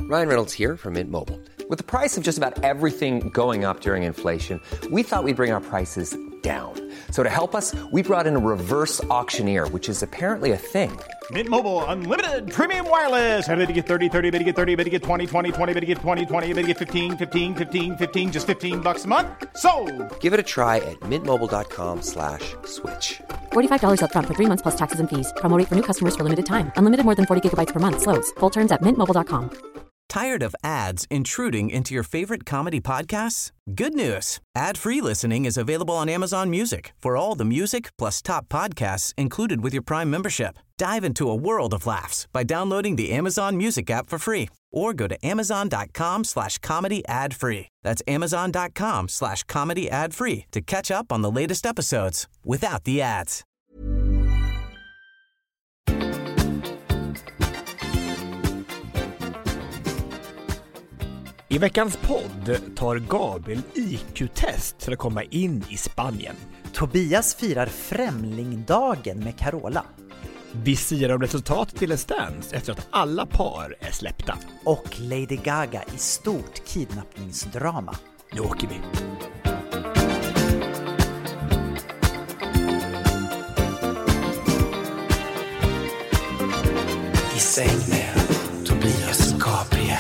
Ryan Reynolds here from Mint Mobile. With the price of just about everything going up during inflation, we thought we'd bring our prices down. So to help us, we brought in a reverse auctioneer, which is apparently a thing. Mint Mobile Unlimited Premium Wireless. How to get 30, 30, bit to get 30, bit to get 20, 20, 20, bit to get 20, 20, bit to get 15, 15, 15, 15, just $15 a month? Sold! Give it a try at mintmobile.com/switch. $45 up front for 3 months plus taxes and fees. Promo rate for new customers for limited time. Unlimited more than 40 gigabytes per month. Slows full terms at mintmobile.com. Tired of ads intruding into your favorite comedy podcasts? Good news. Ad-free listening is available on Amazon Music for all the music plus top podcasts included with your Prime membership. Dive into a world of laughs by downloading the Amazon Music app for free or go to amazon.com/comedy ad-free. That's amazon.com/comedy ad-free to catch up on the latest episodes without the ads. I veckans podd tar Gabriel IQ-test för att komma in i Spanien. Tobias firar Främlingdagen med Carola. Vi siar om resultatet till Let's Dance efter att alla par är släppta. Och Lady Gaga i stort kidnappningsdrama. Nu åker vi. I säng med Tobias och Gabriel.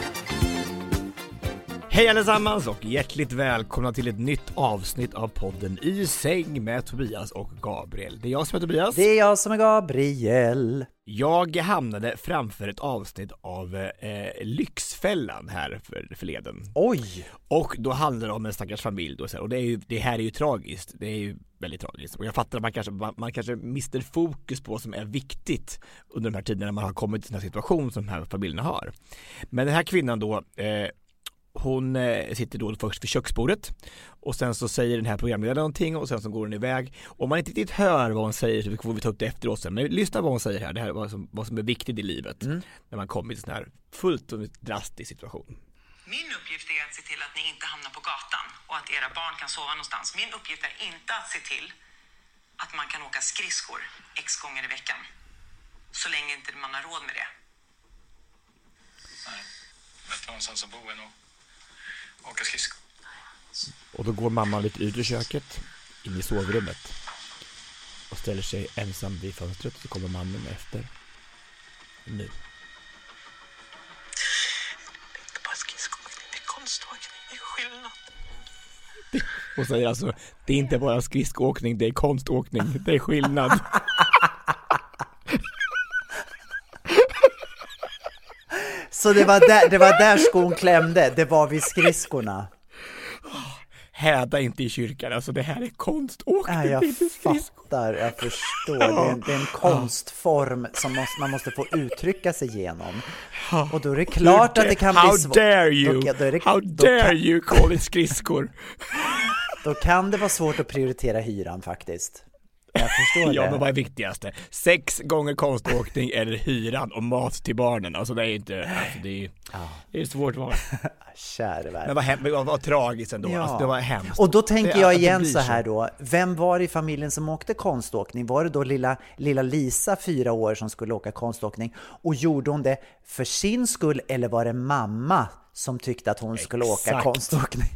Hej allesammans och hjärtligt välkomna till ett nytt avsnitt av podden I säng med Tobias och Gabriel. Det är jag som är Tobias. Det är jag som är Gabriel. Jag hamnade framför ett avsnitt av Lyxfällan här förleden. Oj! Och då handlar det om en stackars familj då, och det här är ju tragiskt. Det är ju väldigt tragiskt. Och jag fattar att man kanske mister fokus på vad som är viktigt under de här tiderna när man har kommit till den här situation som de här familjerna har. Men den här kvinnan då hon sitter då först vid köksbordet och sen så säger den här programledaren någonting och sen så går hon iväg. Om man inte riktigt hör vad hon säger så får vi ta upp det efter oss sen. Men lyssna vad hon säger här. Det här är vad som är viktigt i livet när man kommer i en sån här fullt och drastisk situation. Min uppgift är att se till att ni inte hamnar på gatan och att era barn kan sova någonstans. Min uppgift är inte att se till att man kan åka skridskor x gånger i veckan. Så länge inte man har råd med det. Nej, bättre någonstans att bo än att åka skridskor. Och då går mamman lite ut ur köket in i sovrummet och ställer sig ensam vid fönstret. Så kommer mannen efter. Nu. Det är inte bara skridskoåkning, det är konståkning, det är skillnad. Och säger alltså, det är inte bara skridskoåkning, det är konståkning, det är skillnad. Så det var där skon klämde. Det var vid skridskorna. Häda inte i kyrkan, alltså det här är konståkning. Jag fattar, jag förstår. Det är en konstform som man måste få uttrycka sig igenom. Och då är det klart att det kan bli svårt. How dare you call it skridskor? Då kan det vara svårt att prioritera hyran faktiskt. Jag förstår det. Ja, men vad är viktigaste? 6 gånger konståkning eller hyran och mat till barnen. Alltså det är inte, alltså det är svårt val. Käre värld. Men vad tragiskt ändå. Ja. Alltså det var hemskt. Och då tänker jag igen så här då. Vem var i familjen som åkte konståkning? Var det då lilla Lisa 4 år som skulle åka konståkning? Och gjorde hon det för sin skull eller var det mamma som tyckte att hon skulle åka konståkning?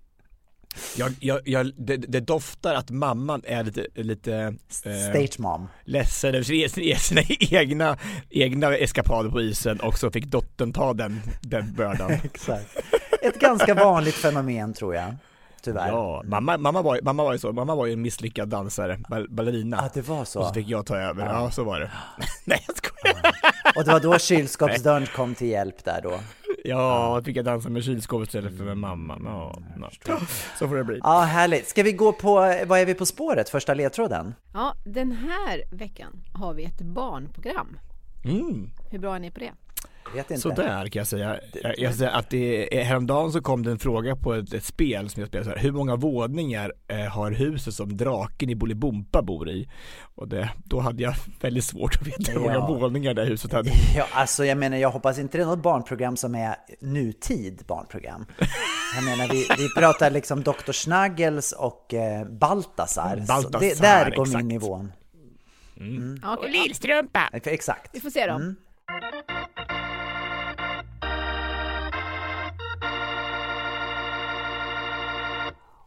Det doftar att mamman är lite stage mom. Ledsen över sina egna eskapader på isen och så fick dottern ta den bördan. Exakt. Ett ganska vanligt fenomen tror jag. Tyvärr. Ja, mamma var ju så. Mamma var ju en misslyckad dansare, ballerina. Ja, det var så. Och så fick jag ta över. Ja, så var det. Nej, jag skojar. Och det var då kylskåpsdörren kom till hjälp där då. Ja, jag fick jag dansa med kylskåpet istället för med mamma. Så får det bli. Ja, härligt. Ska vi gå på, vad är vi på spåret? Första ledtråden? Ja, den här veckan har vi ett barnprogram. Hur bra är ni på det? Vet inte. Så där kan jag säga. Jag säger att häromdagen så kom det en fråga på ett spel som jag spelade så här. Hur många våningar har huset som draken i Bolibompa bor i? Och då hade jag väldigt svårt att veta hur många våningar det huset hade. Ja, alltså jag menar, jag hoppas inte det är något barnprogram som är nutid barnprogram. Jag menar, vi pratar liksom Dr. Snuggles och Baltasar. Där går min nivån. Okay, och Lillstrumpa. Exakt. Vi får se då.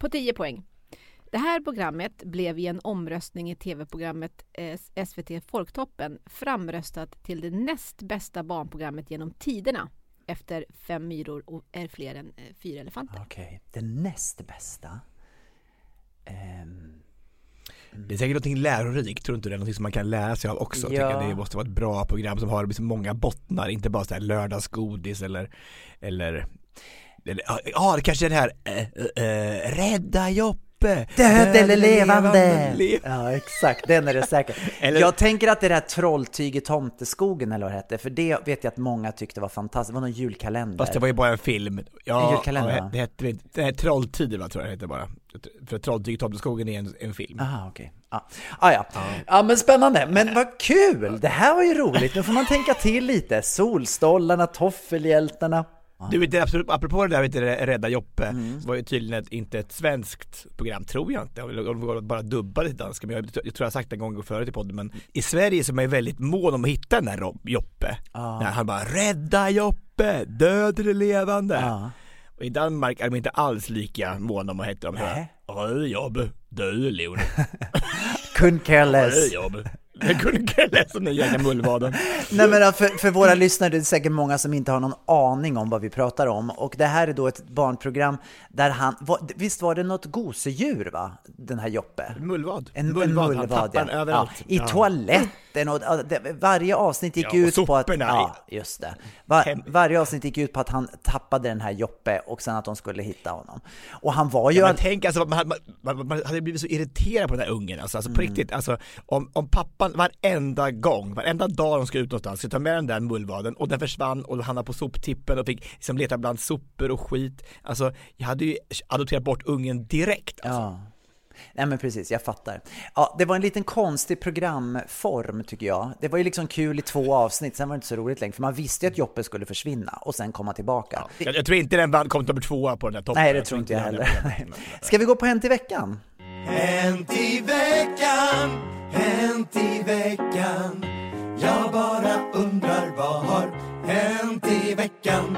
På 10 poäng. Det här programmet blev i en omröstning i tv-programmet SVT Folktoppen framröstat till det näst bästa barnprogrammet genom tiderna. Efter 5 myror och är fler än 4 elefanter. Okej, det näst bästa. Det är säkert någonting lärorikt, tror inte det är någonting som man kan lära sig av också. Ja. Jag tycker det måste vara ett bra program som har liksom många bottnar, inte bara så här lördagsgodis eller det kanske är det här rädda Joppe, död eller levande. Ja, exakt, den är det säkert. Jag tänker att det där Trolltyg i Tomteskogen eller vad det hette, för det vet jag att många tyckte var fantastiskt. Det var någon julkalender. Fast det var ju bara en film. Ja, en julkalender. Det hette Trolltider, tror jag det heter bara. För Trolltyg i Tomteskogen är en film. Aha, okej. Ja, men spännande. Men vad kul! Det här var ju roligt. Nu får man tänka till lite. Solstollarna, toffelhjältarna. Du vet, absolut, apropå det där, vet du, Rädda Joppe, var ju tydligen inte ett svenskt program, tror jag inte. Jag bara dubbade till danska, men jag tror jag har sagt det en gång förut i podden, men i Sverige så är man ju väldigt mån om att hitta den där Joppe. När han bara, rädda Joppe, död eller levande. Och i Danmark är de inte alls lika mån om att hitta dem här. Rädda Joppe, död eller levande. Couldn't care less. Jag kunde inte läsa den jävla mullvaden. Nej, men för våra lyssnare, det är säkert många som inte har någon aning om vad vi pratar om. Och det här är då ett barnprogram där visst var det något gosedjur, va? Den här Joppe. Mullvad. En mullvad, ja. I toaletten. Och varje avsnitt gick ut på att... Ja, just det. Varje avsnitt gick ut på att han tappade den här Joppe och sen att de skulle hitta honom. Och han var ju... Ja, men tänk, alltså, man hade blivit så irriterad på den här ungen. Alltså på riktigt, alltså, om pappan varenda dag de ska ut någonstans så ta med den där mullvaden och den försvann och han var på soptippen och fick liksom leta bland sopor och skit. Alltså, jag hade ju adopterat bort ungen direkt. Alltså. Ja. Nej, men precis, jag fattar. Ja, det var en liten konstig programform, tycker jag. Det var ju liksom kul i 2 avsnitt, sen var det inte så roligt längre, för man visste ju att Joppe skulle försvinna och sen komma tillbaka. Ja. Jag tror inte den kom nummer 2 på den här toppen. Nej, det tror inte jag heller. Ska vi gå på Hänt i veckan? Hänt i veckan, hänt i veckan. Jag bara undrar, vad har hänt i veckan?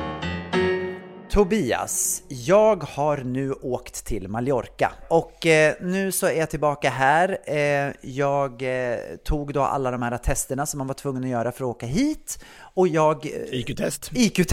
Tobias, jag har nu åkt till Mallorca och nu så är jag tillbaka här. Jag tog då alla de här testerna som man var tvungen att göra för att åka hit. Och jag... IQ-test.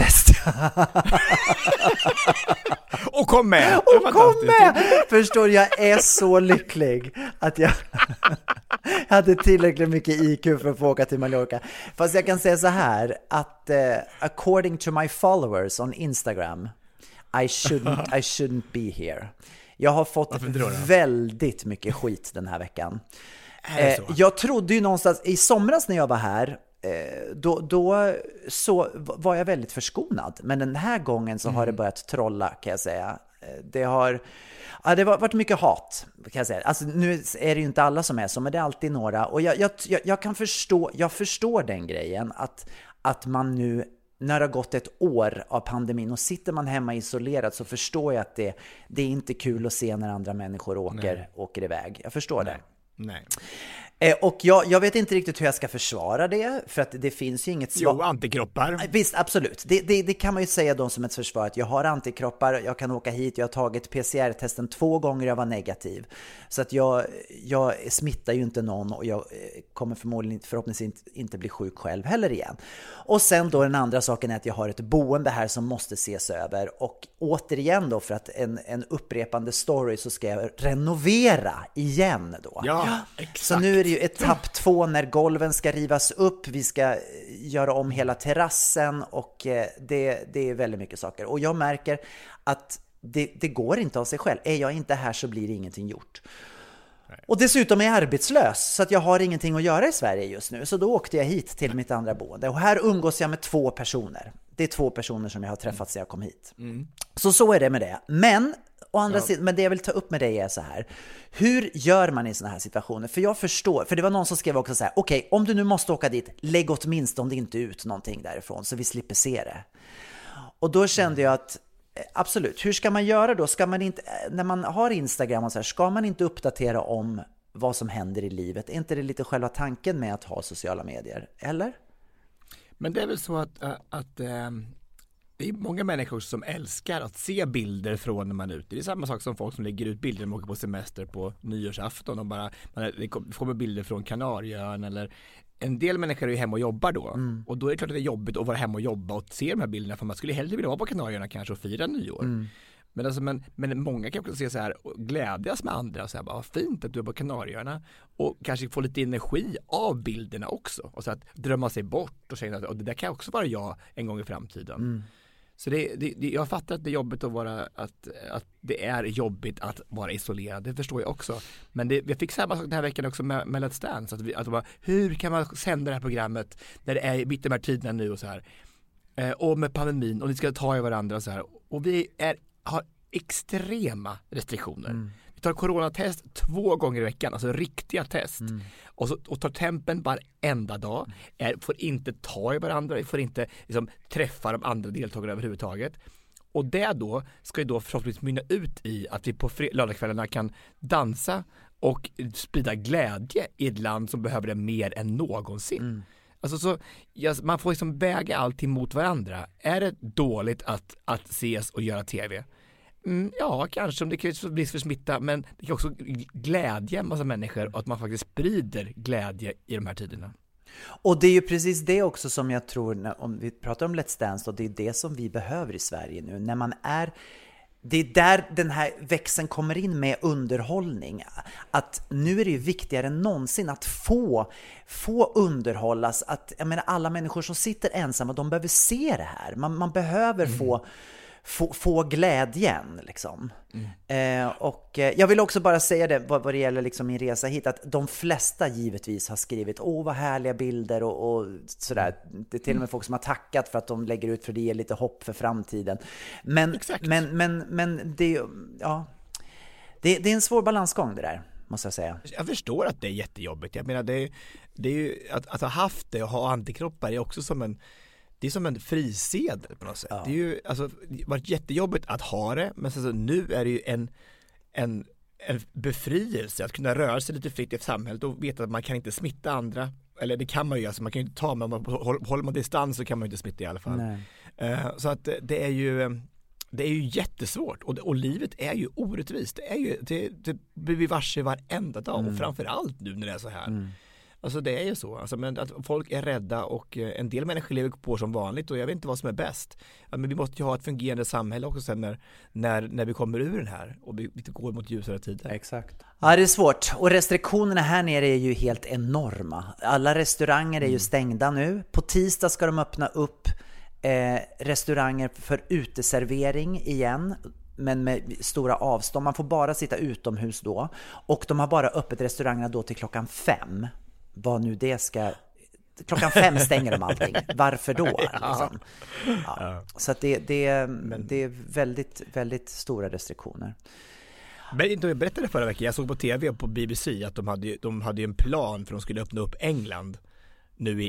Och kom med! Förstår, jag är så lycklig att jag hade tillräckligt mycket IQ för att få åka till Mallorca. Fast jag kan säga så här att according to my followers on Instagram, I shouldn't be here. Jag har fått väldigt mycket skit den här veckan. Jag trodde ju någonstans i somras när jag var här, då så var jag väldigt förskonad. Men den här gången så har det börjat trolla, kan jag säga. Det har varit mycket hat, kan jag säga. Alltså, nu är det ju inte alla som är så, men det är alltid några. Och jag förstår den grejen att man nu, när det har gått ett år av pandemin och sitter man hemma isolerad, så förstår jag att det är inte kul att se när andra människor åker iväg. Jag förstår det. Nej. Och jag vet inte riktigt hur jag ska försvara det, för att det finns ju inget svar. Jo, antikroppar. Visst, absolut. Det kan man ju säga då som ett försvar, att jag har antikroppar, jag kan åka hit, jag har tagit PCR-testen 2 gånger, jag var negativ. Så att jag smittar ju inte någon och jag kommer förhoppningsvis inte bli sjuk själv heller igen. Och sen då den andra saken är att jag har ett boende här som måste ses över. Och återigen då, för att en upprepande story, så ska jag renovera igen då. Ja, exakt. Så nu är det ju etapp 2 när golven ska rivas upp. Vi ska göra om hela terrassen och det är väldigt mycket saker. Och jag märker att det går inte av sig själv. Är jag inte här så blir det ingenting gjort. Och dessutom är jag arbetslös, så att jag har ingenting att göra i Sverige just nu. Så då åkte jag hit till mitt andra boende. Och här umgås jag med 2 personer. Det är 2 personer som jag har träffat sedan jag kom hit. Så är det med det. Men å andra sidan, men det jag vill ta upp med dig är så här: hur gör man i såna här situationer? För jag förstår, för det var någon som skrev också så här: okej, om du nu måste åka dit, lägg åtminstone inte ut någonting därifrån så vi slipper se det. Och då kände jag att absolut, hur ska man göra då? Ska man inte, när man har Instagram och så här, ska man inte uppdatera om vad som händer i livet? Är inte det lite själva tanken med att ha sociala medier? Eller? Men det är väl så att Det är många människor som älskar att se bilder från när man är ute. Det är samma sak som folk som lägger ut bilder när man åker på semester på nyårsafton och det kommer bilder från Kanarieön eller en del människor är ju hemma och jobbar då. Och då är det klart att det är jobbigt att vara hemma och jobba och se de här bilderna, för man skulle hellre vilja vara på Kanarieöarna kanske och fira nyår. Men många kan också se så här och glädjas med andra och säga vad fint att du är på Kanarieöarna och kanske få lite energi av bilderna också och så att drömma sig bort och känna att det där kan också vara jag en gång i framtiden. Så jag fattar att det är jobbigt att vara att det är jobbigt att vara isolerad, det förstår jag också. Men jag fick samma sak den här veckan också med Let's Dance, att bara, hur kan man sända det här programmet när det är mitt i de här tiderna nu och så här. Och med pandemin och ni ska ta i varandra och så här. Och vi har extrema restriktioner. Vi tar coronatest 2 gånger i veckan, alltså riktiga test. Och tar tempen varenda dag. Får inte ta i varandra, vi får inte liksom träffa de andra deltagarna överhuvudtaget. Och det då ska ju då förhoppningsvis mynna ut i att vi på lördagskvällarna kan dansa och sprida glädje i ett land som behöver det mer än någonsin. Alltså man får liksom väga allting mot varandra. Är det dåligt att ses och göra tv? Ja, kanske om det krävs risk för smitta, men det kan också glädja en massa människor och att man faktiskt sprider glädje i de här tiderna. Och det är ju precis det också som jag tror, om vi pratar om Let's Dance, och det är det som vi behöver i Sverige nu. När man det är där den här växeln kommer in med underhållning. Att nu är det ju viktigare än någonsin att få underhållas. Att, jag menar, alla människor som sitter ensamma, de behöver se det här. Man behöver få glädjen liksom. Och jag vill också bara säga det vad det gäller liksom min resa hit, att de flesta givetvis har skrivit vad härliga bilder och sådär. Det är till och med folk som har tackat för att de lägger ut, för det ger lite hopp för framtiden. Men det är en svår balansgång det där, måste jag säga. Jag förstår att det är jättejobbigt. Jag menar det är ju att ha haft det och ha antikroppar är också som en frisedel på något sätt. Det är ju varit jättejobbigt att ha det, men nu är det ju en befrielse att kunna röra sig lite fritt i samhället och veta att man kan inte smitta andra. Eller det kan man ju, alltså man kan ju inte ta, men håller man distans så kan man ju inte smitta i alla fall. Så att det är ju jättesvårt och livet är ju orättvist. Det blir vi varse varenda dag och framförallt nu när det är så här. Alltså det är ju så. Alltså, men att folk är rädda och en del människor lever på som vanligt och jag vet inte vad som är bäst. Men vi måste ju ha ett fungerande samhälle också sen när vi kommer ur den här och vi går mot ljusare tider. Exakt. Ja, det är svårt. Och restriktionerna här nere är ju helt enorma. Alla restauranger är ju stängda nu. På tisdag ska de öppna upp restauranger för uteservering igen, men med stora avstånd. Man får bara sitta utomhus då. Och de har bara öppet restaurangerna då till 5:00. Vad nu det ska... 5:00 stänger de allting. Varför då? Liksom. Ja. Så att det är väldigt, väldigt stora restriktioner. Jag berättade förra veckan, jag såg på tv på BBC att de hade en plan för att de skulle öppna upp England nu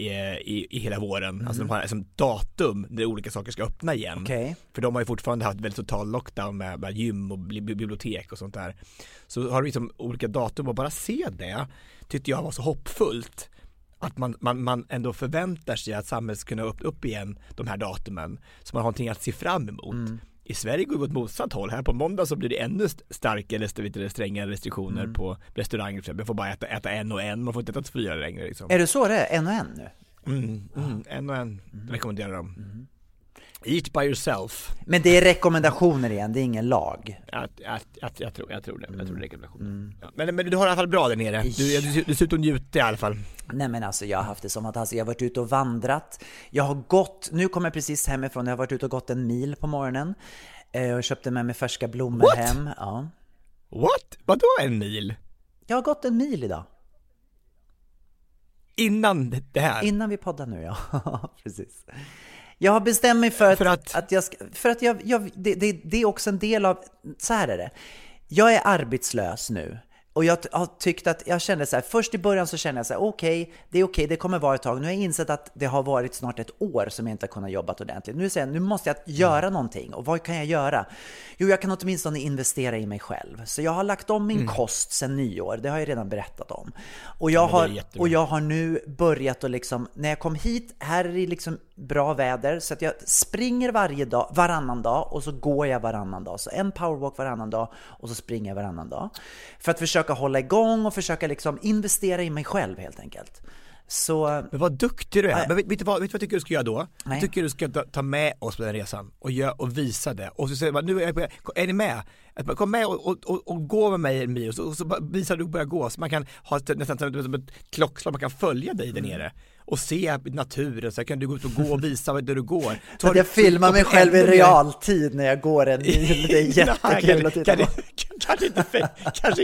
i hela våren. Alltså de har som datum där olika saker ska öppna igen. Okay. För de har ju fortfarande haft väldigt total lockdown med gym och bibliotek och sånt där. Så har vi liksom olika datum och bara se det tyckte jag var så hoppfullt. Att man ändå förväntar sig att samhället ska kunna öppna upp igen de här datumen. Så man har någonting att se fram emot. I Sverige går vi åt motsatt håll. Här på måndag så blir det ännu starkare eller strängare restriktioner på restauranger. Man får bara äta en och en. Man får inte äta 4 längre. Liksom. Är det så det är? En och en nu? En och en rekommenderar de. Eat by yourself. Men det är rekommendationer igen, det är ingen lag. Jag tror det. Jag tror det är rekommendationer. Ja. Men du har i alla fall bra där nere. Du ser ut att njuta i alla fall. Nej, men alltså jag har haft det som att jag har varit ute och vandrat. Jag har gått, nu kommer jag precis hemifrån. Jag har varit ute och gått 1 mil på morgonen. Jag köpte med mig färska blommor hem. Ja. What? Vadå 1 mil? Jag har gått 1 mil idag. Innan det här? Innan vi poddar nu, ja. Precis. Jag har bestämt mig för att jag ska, för att det är också en del av, så här är det. Jag är arbetslös nu. Och jag har tyckt att jag kände så här, först i början så kände jag så här, okej, det kommer vara ett tag. Nu har jag insett att det har varit snart 1 år som jag inte har kunnat jobba ordentligt. Nu måste jag göra någonting. Och vad kan jag göra? Jo, jag kan åtminstone investera i mig själv. Så jag har lagt om min kost sedan nyår. Det har jag redan berättat om. Och jag har nu börjat att liksom, när jag kom hit, här är det liksom bra väder, så att jag springer varannan dag och så går jag varannan dag. Så en powerwalk varannan dag och så springer jag varannan dag. För att försöka hålla igång och försöka liksom investera i mig själv helt enkelt. Så... Men vad duktig du är. Men vet du vad jag tycker du ska göra då? Nej. Jag tycker du ska ta med oss på den resan och visa det. Och så säger man, nu är ni med? Att kom med och gå med mig en mil och så visar du börja gå. Så man kan ha nästan som ett klockslag, man kan följa dig där nere. Och se naturen, så kan du gå ut och gå och visa var du går. Så att jag filmar mig själv i realtid när jag går en mil. Det är jättekul att titta på. Kanske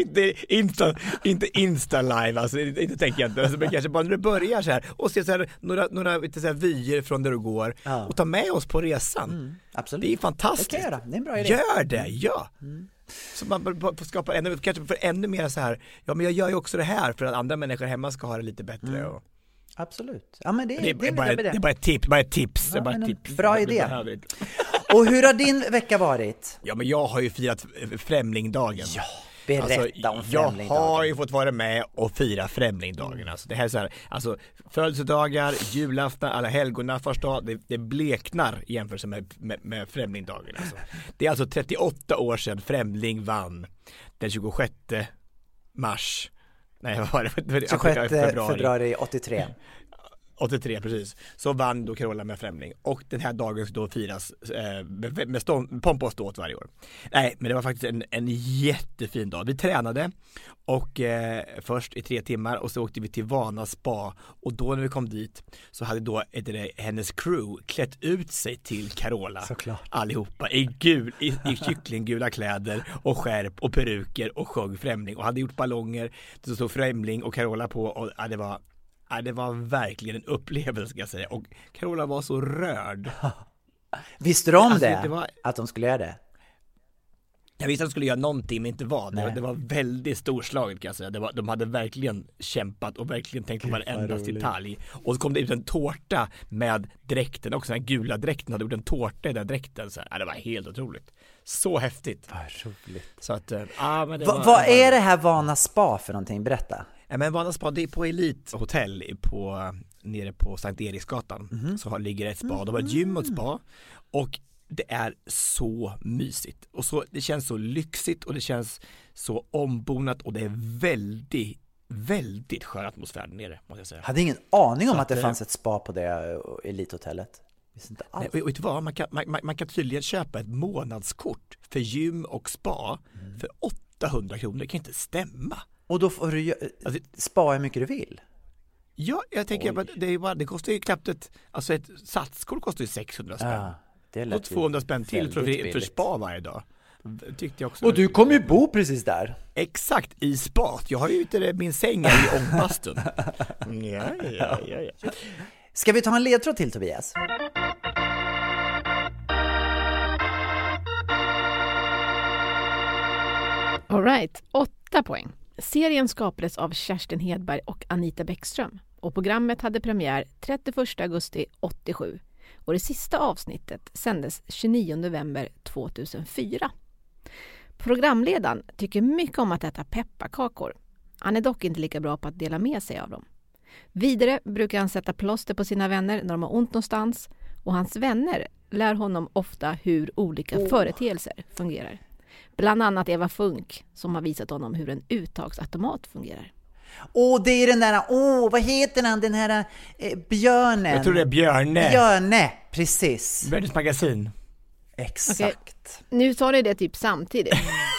inte Insta live, alltså inte tänker jag inte, alltså, men kanske bara när du börjar så här och se så här några så här vyer från där du går och ta med oss på resan. Absolut. Det är fantastiskt. Det kan jag göra. Det är en bra idé. Gör det, ja. Så man får skapa ännu mer så här, ja men jag gör ju också det här för att andra människor hemma ska ha det lite bättre och... Absolut. Ja, men det är bara ett tips. Bra idé. Och hur har din vecka varit? Ja, men jag har ju firat Främlingdagen. Ja, berätta om Främlingdagen. Jag har ju fått vara med och fira Främlingdagen. Alltså, det här är så här, alltså födelsedagar, julafton, alla helgona, första dag, det bleknar i jämförelse med Främlingdagen. Alltså. Det är alltså 38 år sedan Främling vann den 26 mars. Nej, vad var det? 26 februari 83. 83, precis. Så vann då Carola med Främling. Och den här dagen då firas med pompa och ståt varje år. Nej, men det var faktiskt en jättefin dag. Vi tränade och först i 3 timmar och så åkte vi till Vana spa. Och då när vi kom dit så hade då hennes crew klätt ut sig till Carola. Såklart. Allihopa i kycklinggula kläder och skärp och peruker och sjöng Främling. Och hade gjort ballonger. Det stod Främling och Carola på och det var verkligen en upplevelse, ska jag säga. Och Carola var så rörd. Visste du om alltså, det? Att de skulle göra det? Jag visste att de skulle göra någonting, men inte vad. Nej. Det var väldigt storslaget, kan jag säga. De hade verkligen kämpat och verkligen tänkt på varenda detalj. Och så kom det ut en tårta med dräkten också. Den här gula dräkten hade gjort en tårta i den dräkten. Så det var helt otroligt. Så häftigt. Vad roligt. Så att, vad är det här Vana spa för någonting? Berätta. Ja, men Vana spa, det är på Elite hotell nere på Sankt Eriksgatan. Så ligger ett spa. Det var ett gym och ett spa. Och det är så mysigt. Och så, det känns så lyxigt och det känns så ombonat och det är väldigt, väldigt skön atmosfär nere, måste jag säga. Jag hade ingen aning om att det fanns ett spa på det Elite-hotellet. Inte alls. Nej, och vet du vad? Man kan tydligen köpa ett månadskort för gym och spa för 800 kronor. Det kan inte stämma. Och då får du spa hur mycket du vill. Ja, jag tänker det kostar ju knappt ett satskort kostar ju 600 spänn. Ja, det är och 200 spänn till för spa varje dag. Tyckte jag också. Och du kommer ju bo precis där. Exakt, i spat. Jag har ju inte min säng i ångbastun. Ja. Ska vi ta en ledtråd till, Tobias? All right, 8 poäng. Serien skapades av Kerstin Hedberg och Anita Bäckström och programmet hade premiär 31 augusti 87 och det sista avsnittet sändes 29 november 2004. Programledaren tycker mycket om att äta pepparkakor. Han är dock inte lika bra på att dela med sig av dem. Vidare brukar han sätta plåster på sina vänner när de har ont någonstans och hans vänner lär honom ofta hur olika företeelser fungerar. Bland annat Eva Funk som har visat honom hur en uttagsautomat fungerar. Det är den där, vad heter han, den här björnen? Jag tror det är Björne. Björne, precis. Världens magasin. Exakt. Okay. Nu tar ni det typ samtidigt.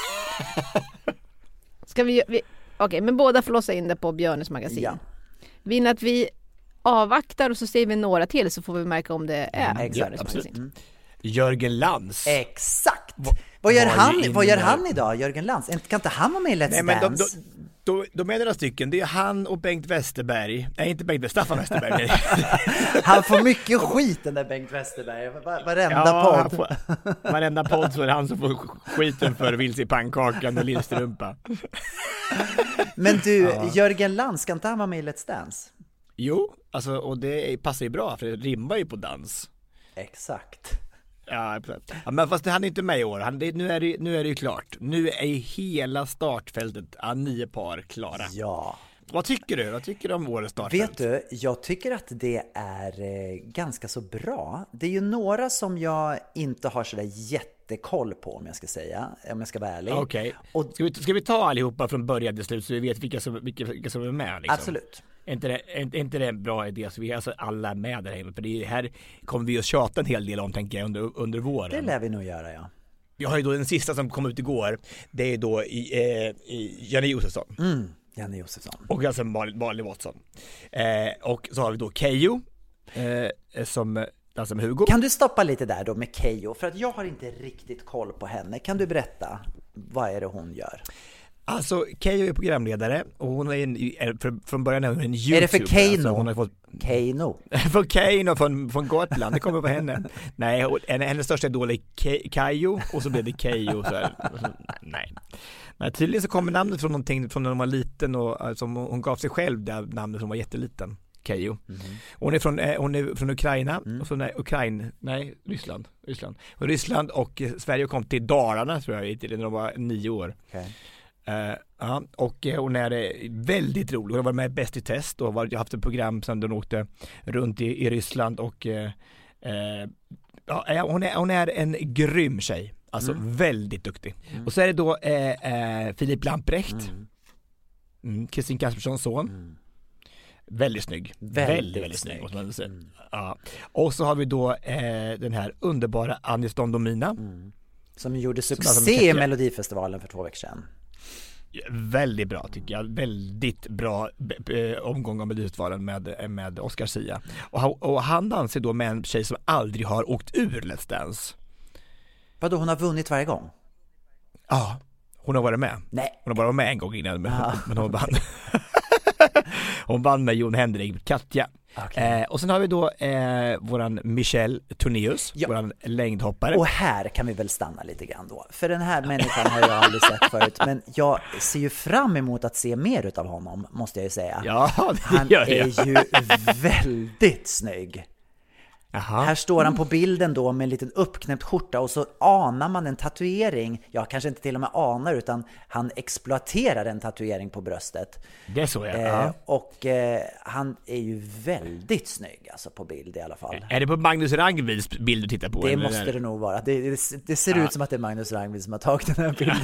Ska vi Okej, men båda får låsa in det på Björnes magasin. Ja. Vill att vi avvaktar och så ser vi några till så får vi märka om det är Björnes magasin. Jörgen Lantz. Exakt. Vad gör han idag, Jörgen Lantz? Kan inte han vara med i Let's Dance? De är några stycken. Det är han och Bengt Westerberg. Nej, inte Bengt Westerberg, Staffan Westerberg. Han får mycket skit, den där Bengt Westerberg. Varenda podd. Varenda podd så är det han som får skiten för Vilse i pannkakan och Lillstrumpa. Men du, Jörgen Lantz, ska inte han vara med i Let's Dance? Jo, och det passar ju bra för det rimmar ju på dans. Exakt. Ja, men fast han är inte med i år. Nu är det ju klart. Nu är hela startfältet 9 par klara. Ja. Vad tycker du? Vad tycker du om årets start? Vet du, jag tycker att det är ganska så bra. Det är ju några som jag inte har sådär jättekoll på, om jag ska säga, om jag ska vara ärlig. Okej. Ska vi ta allihopa från början till slut så vi vet vilka som är med? Liksom? Absolut. Är inte det en bra idé så vi är alltså alla med där hemma? För det här kommer vi att tjata en hel del om, tänker jag, under våren. Det lär vi nog göra, ja. Jag har ju då den sista som kom ut igår. Det är då i Janne Josefsson. Janne Josefsson. Och alltså Malin Watson. Och så har vi då Keyyo som dansar med Hugo. Kan du stoppa lite där då med Keyyo? För att jag har inte riktigt koll på henne. Kan du berätta, vad är det hon gör? Alltså Keyyo är programledare och hon är från början är hon en YouTuber. Är det för Keyno? Alltså, hon har fått Keyno. För Keyno från Gotland, det kommer på henne. Nej, hennes största idol är Keyyo och så blev det Keyyo så här. Nej. Men tydligen så kommer namnet från någonting från när hon var liten och alltså, hon gav sig själv det namnet som var jätteliten. Keyyo. Hon är från Ukraina och från Ryssland och Sverige kom till Dalarna tror jag när de var 9 år. Okay. Ja, och hon är väldigt rolig. Hon har varit med Bäst i test och har haft ett program som de åkte runt i Ryssland och hon är en grym tjej. Alltså väldigt duktig. Och så är det då Filip Lamprecht, Kristin Kasperssons son. Väldigt snygg. Väldigt snygg måste man säga. Ja. Och så har vi då den här underbara Anis Don Domina. Som gjorde succé i Melodifestivalen för 2 veckor sedan. Väldigt bra tycker jag. Väldigt bra omgång av Melodifestivalen med Oscar Sia. Och han dansar då med en tjej som aldrig har åkt ur Let's Dance. Vadå, hon har vunnit varje gång? Ja, hon har varit med. Nej. Hon har bara varit med en gång innan, men hon vann. Hon vann med Jon Henrik Katja. Okay. Och sen har vi då våran Michelle Tornéus, våran längdhoppare. Och här kan vi väl stanna lite grann då. För den här människan har jag aldrig sett förut. Men jag ser ju fram emot att se mer utav honom, måste jag ju säga. Ja, han är ju väldigt snygg. Aha. Här står han på bilden då med en liten uppknäppt skjorta och så anar man en tatuering. Jag kanske inte till och med anar utan han exploaterar en tatuering på bröstet. Det är så ja. Och han är ju väldigt snygg alltså på bild i alla fall. Är det på Magnus Rangvids bild du tittar på? Det måste det nog vara. Det ser ut som att det är Magnus Rangvid som har tagit den här bilden.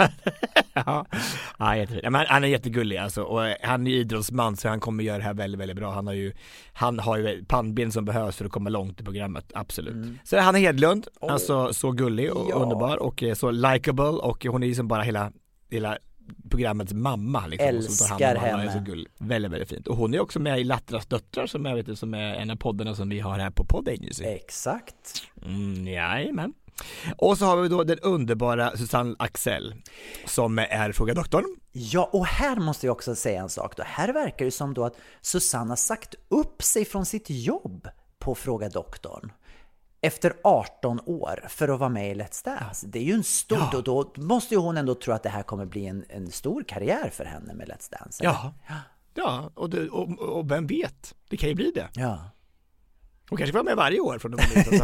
Ja, jättefint. Men han är jättegullig alltså och han är idrottsman så han kommer göra det här väldigt, väldigt bra. Han har ju pannben som behövs för att komma långt i programmet, absolut. Så Hanna Hedlund, alltså så gullig och underbar och så likable och hon är ju som bara hela programmets mamma liksom. Älskar henne. Är så gullig. Väldigt, väldigt fint. Och hon är också med i Lattras döttrar som jag vet som är en av poddarna som vi har här på Podd Agency. Exakt. Jajamän. Och så har vi då den underbara Susanne Axel som är Fråga doktorn. Ja, och här måste jag också säga en sak då. Här verkar det som då att Susanne har sagt upp sig från sitt jobb på Fråga doktorn efter 18 år för att vara med i Let's Dance. Det är ju en stor, och då måste ju hon ändå tro att det här kommer bli en stor karriär för henne med Let's Dance. Ja, och vem vet, det kan ju bli det. Ja. Hon kanske får med varje år från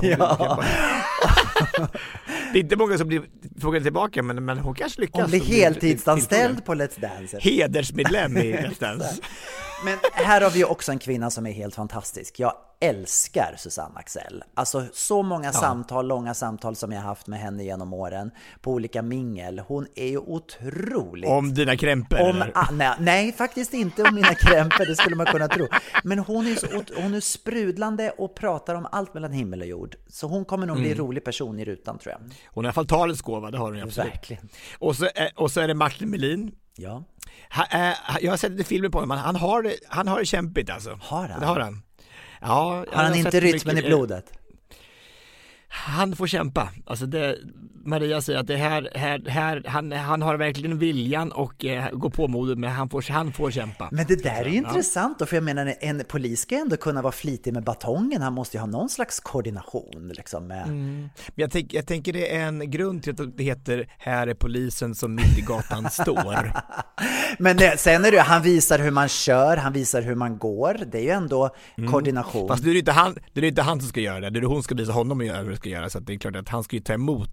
Det är inte många som blir frågade tillbaka men hon kanske lyckas. Hon blir heltidsanställd på Let's Dance. Hedersmedlem i Let's Dance. Men här har vi ju också en kvinna som är helt fantastisk. Jag älskar Susanne Axel. Alltså så många samtal, långa samtal som jag har haft med henne genom åren på olika mingel. Hon är ju otroligt... Om dina krämpor? Nej, faktiskt inte om mina krämpor, det skulle man kunna tro. Men hon är sprudlande och pratar om allt mellan himmel och jord. Så hon kommer nog bli en rolig person i rutan, tror jag. Hon har i alla fall talets gåva, det har hon absolut. Verkligen. Och så är det Martin Melin. Ja. Jag har sett lite filmer på honom. Han har det kämpigt alltså. Har han? Det har han. Ja, har han inte rytmen i blodet? Han får kämpa. Alltså Maria säger att det här han har verkligen viljan och gå på modet, men han får kämpa. Men det där är ju intressant då, för jag menar en polis ska ändå kunna vara flitig med batongen. Han måste ju ha någon slags koordination liksom med... Men jag tänker det är en grund till att det heter här är polisen som mitt i gatan står. Men sen är det han visar hur man kör, han visar hur man går. Det är ju ändå koordination. Fast det är inte han som ska göra det. Det är hon ska visa honom att göra hur det ska göra. Så att det är klart att han ska ju ta emot de här då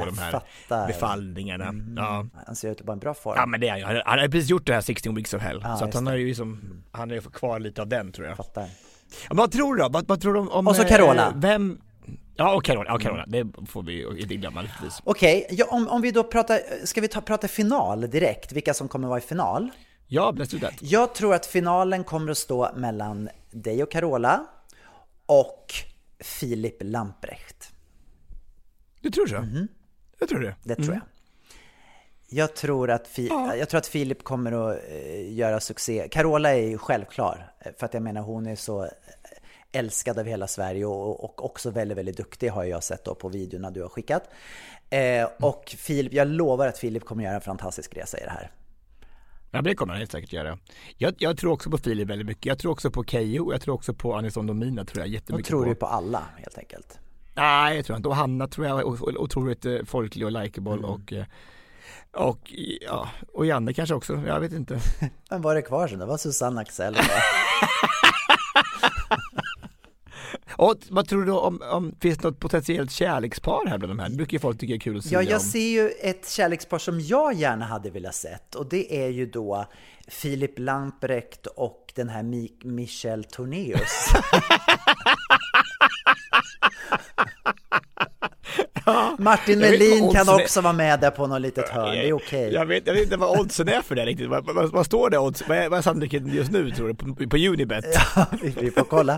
få de här befallningarna. Ja. Han ser ut att vara en bra form. Ja, men det är ju. Han har precis gjort det här 16 Weeks of Hell. Så att han har ju liksom, han är kvar lite av den, tror jag. Fattar. Ja, vad tror du då? Vad tror du om och så Carola. Vem? Ja, och Carola. Det får vi inte glömma. Okej, ja, om vi då ska vi prata final direkt? Vilka som kommer vara i final? Ja, let's do that. Jag tror att finalen kommer att stå mellan dig och Carola och Filip Lamprecht. Du tror så? Jag tror det. Det tror jag. Jag tror att Filip kommer att göra succé. Carola är ju självklar, för att jag menar hon är så älskad av hela Sverige och också väldigt, väldigt duktig, har jag sett då på videorna du har skickat. Och Filip, jag lovar att Filip kommer göra en fantastisk resa i det här. Ja, det kommer han helt säkert göra. Jag tror också på Filip väldigt mycket. Jag tror också på Keyyo, jag tror också på Aniston Domina, tror jag jättemycket på. Och tror du på alla, helt enkelt? Nej, jag tror inte. Och Hanna tror jag är otroligt folklig och likeable och Janne kanske också, jag vet inte. Men var det kvar sen? Det var Susanne Axel. Och vad tror du om finns det något potentiellt kärlekspar här bland de här? Det brukar ju folk tycka är kul att se. Ja, jag ser ju ett kärlekspar som jag gärna hade velat sett, och det är ju då Filip Lamprecht och den här Michelle Tornéus. Martin Melin kan också vara med där på något litet hörn. Det är okej. Jag vet inte vad oddsen är för det riktigt. Vad står det odds? Vad är sannolikheten just nu, tror du? På Unibet? Ja, vi får kolla.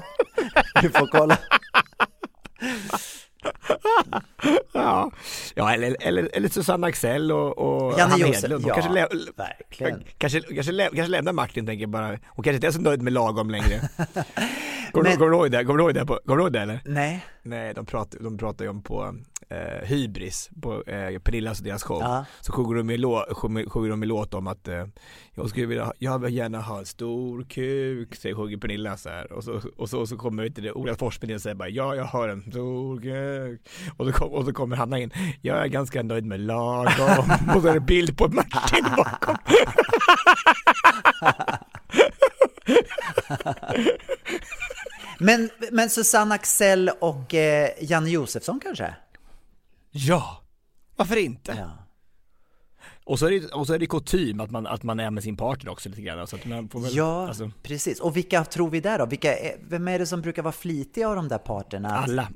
Ja, eller Susanne Axel och Janne Hanna Josef. Hedlund. Ja, verkligen. Kanske lämnar Martin, tänker bara. Och kanske inte är så nöjd med lagom längre. Kommer du ihåg det eller? Nej, de pratar ju om på Hybris på Pernillas och deras show. Så sjunger de en låt om att jag vill gärna ha en stor kuk, säger Pernilla så här. Och så kommer inte det Ola Forsberg och säger bara jag har en stor kuk. Och så kommer Hanna in. Jag är ganska nöjd med lagom. Och så är det bild på Martin bakom. Men Susanne Axel och Janne Josefsson kanske? Ja, varför inte? Ja. Och så är det kutym att man är med sin partner också lite grann. Så att man får väl, ja, precis. Och vilka tror vi där då? Vem är det som brukar vara flitiga av de där parterna? Alla.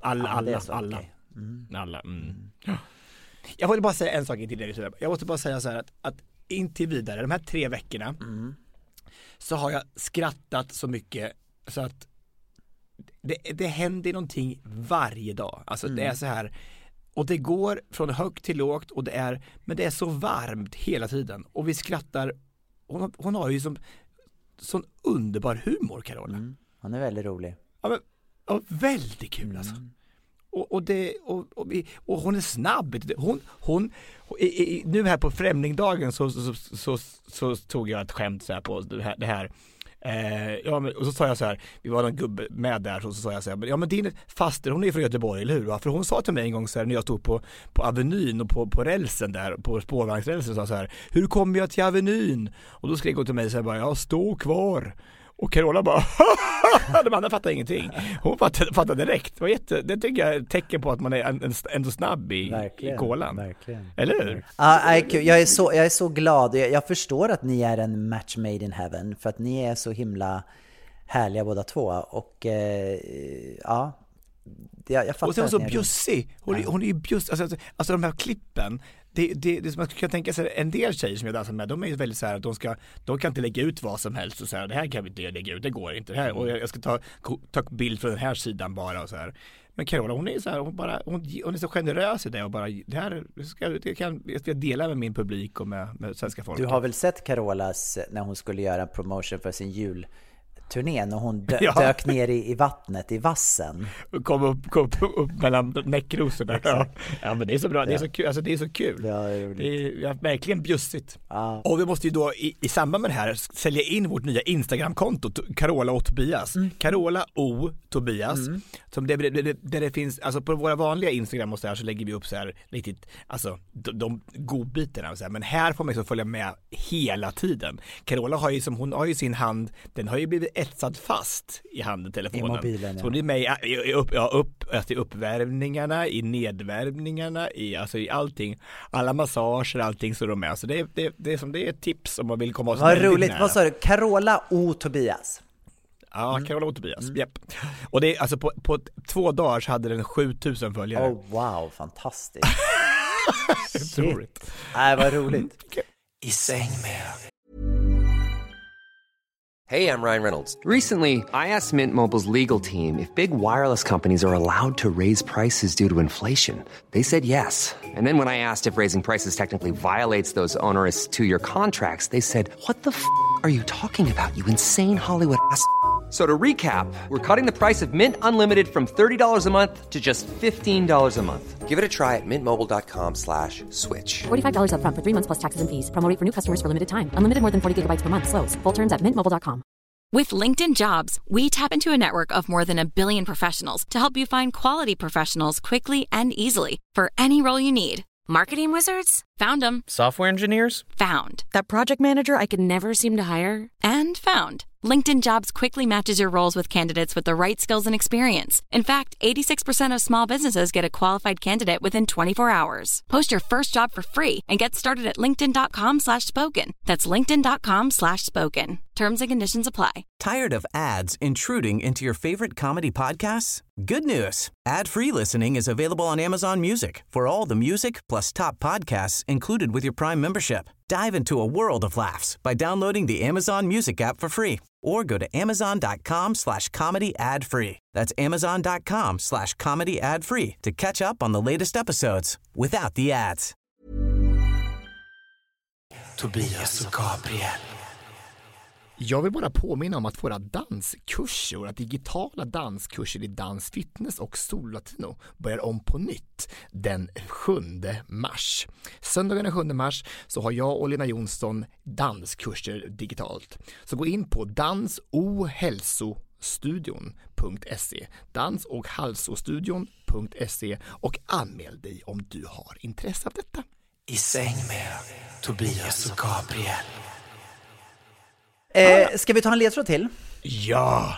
Jag vill bara säga en sak till dig. Jag måste bara säga så här att intill vidare, de här 3 veckorna så har jag skrattat så mycket så att det händer någonting varje dag. Alltså det är så här, och det går från högt till lågt, men det är så varmt hela tiden och vi skrattar. Hon har ju sån underbar humor, Carola. Hon är väldigt rolig. Ja, väldigt kul alltså. Och hon är snabb. Hon nu här på Främlingdagen så tog jag ett skämt så här på det här. Och så sa jag så här, vi var en gubbe med där, så sa jag så här, ja men din faster, hon är från Göteborg, eller hur? För hon sa till mig en gång så här, när jag stod på Avenyn och på rälsen där, på spårvagnsrälsen, sa så här, hur kommer jag till Avenyn? Och då skrek hon till mig så här, bara, jag står kvar. Och Carola bara, de andra fattar ingenting. Hon fattade direkt. Det tycker jag är ett tecken på att man är ändå snabb i kolan. Verkligen. Eller hur? Jag är så glad. Jag förstår att ni är en match made in heaven. För att ni är så himla härliga båda två. Och jag fattar. Och sen så bjussig. Hon är ju bjussig. Alltså de här klippen. Det som man kan tänka sig, en del tjejer som jag dansar med, de är ju väldigt så här att de kan inte lägga ut vad som helst och så här, det här kan vi inte lägga ut, det går inte det här, och jag ska ta bild från den här sidan bara och så här. Men Carola, hon är så här, hon är så generös i det och bara, det här jag ska dela med min publik och med svenska folk. Du har väl sett Carolas när hon skulle göra promotion för sin julturné, när hon dök ner i vattnet, i vassen. Kom upp mellan näckrosorna. Ja, men det är så bra, det är så kul. Alltså det är så kul. Ja, det är verkligen bjussigt. Och vi måste ju då i samband med det här sälja in vårt nya Instagram-konto, Carola och Tobias. Carola O Tobias. Som där det finns, alltså på våra vanliga Instagram och så här, så lägger vi upp så här riktigt, alltså de godbitarna så här, men här får man liksom följa med hela tiden. Carola har ju hon har ju sin hand, den har ju blivit etsad fast i handen, telefonen. I mobilen, ja. Så det är med i uppvärmningarna, i nedvärmningarna, i allting. Alla massager, allting så de är. Så det är ett tips om man vill komma. Vad roligt. Vad sa du? Carola O. Tobias. Ja, Carola O. Tobias. Japp. Och det är alltså på 2 dagar så hade den 7000 följare. Oh wow, fantastiskt. Otroligt. Nej, vad roligt. I säng med. Hey, I'm Ryan Reynolds. Recently, I asked Mint Mobile's legal team if big wireless companies are allowed to raise prices due to inflation. They said yes. And then when I asked if raising prices technically violates those onerous 2-year contracts, they said, "What the f*** are you talking about, you insane Hollywood ass?" So to recap, we're cutting the price of Mint Unlimited from $30 a month to just $15 a month. Give it a try at mintmobile.com/switch. $45 up front for 3 months plus taxes and fees. Promo rate for new customers for limited time. Unlimited more than 40 gigabytes per month. Slows full terms at mintmobile.com. With LinkedIn Jobs, we tap into a network of more than 1 billion professionals to help you find quality professionals quickly and easily for any role you need. Marketing wizards? Found them. Software engineers? Found. That project manager I could never seem to hire? And found. LinkedIn Jobs quickly matches your roles with candidates with the right skills and experience. In fact, 86% of small businesses get a qualified candidate within 24 hours. Post your first job for free and get started at linkedin.com/spoken. That's linkedin.com/spoken. Terms and conditions apply. Tired of ads intruding into your favorite comedy podcasts? Good news. Ad-free listening is available on Amazon Music for all the music plus top podcasts included with your Prime membership. Dive into a world of laughs by downloading the Amazon Music app for free or go to amazon.com/comedy ad-free. That's amazon.com/comedy ad-free to catch up on the latest episodes without the ads. Tobias och Gabriel. Jag vill bara påminna om att våra danskurser, våra digitala danskurser i dans, fitness och sollatino börjar om på nytt den 7 mars. Söndagen den 7 mars så har jag och Lena Jonsson danskurser digitalt. Så gå in på dansohälsostudion.se dansochhalsostudion.se och anmäl dig om du har intresse av detta. I säng med Tobias och Gabriel. Ska vi ta en ledtråd till? Ja!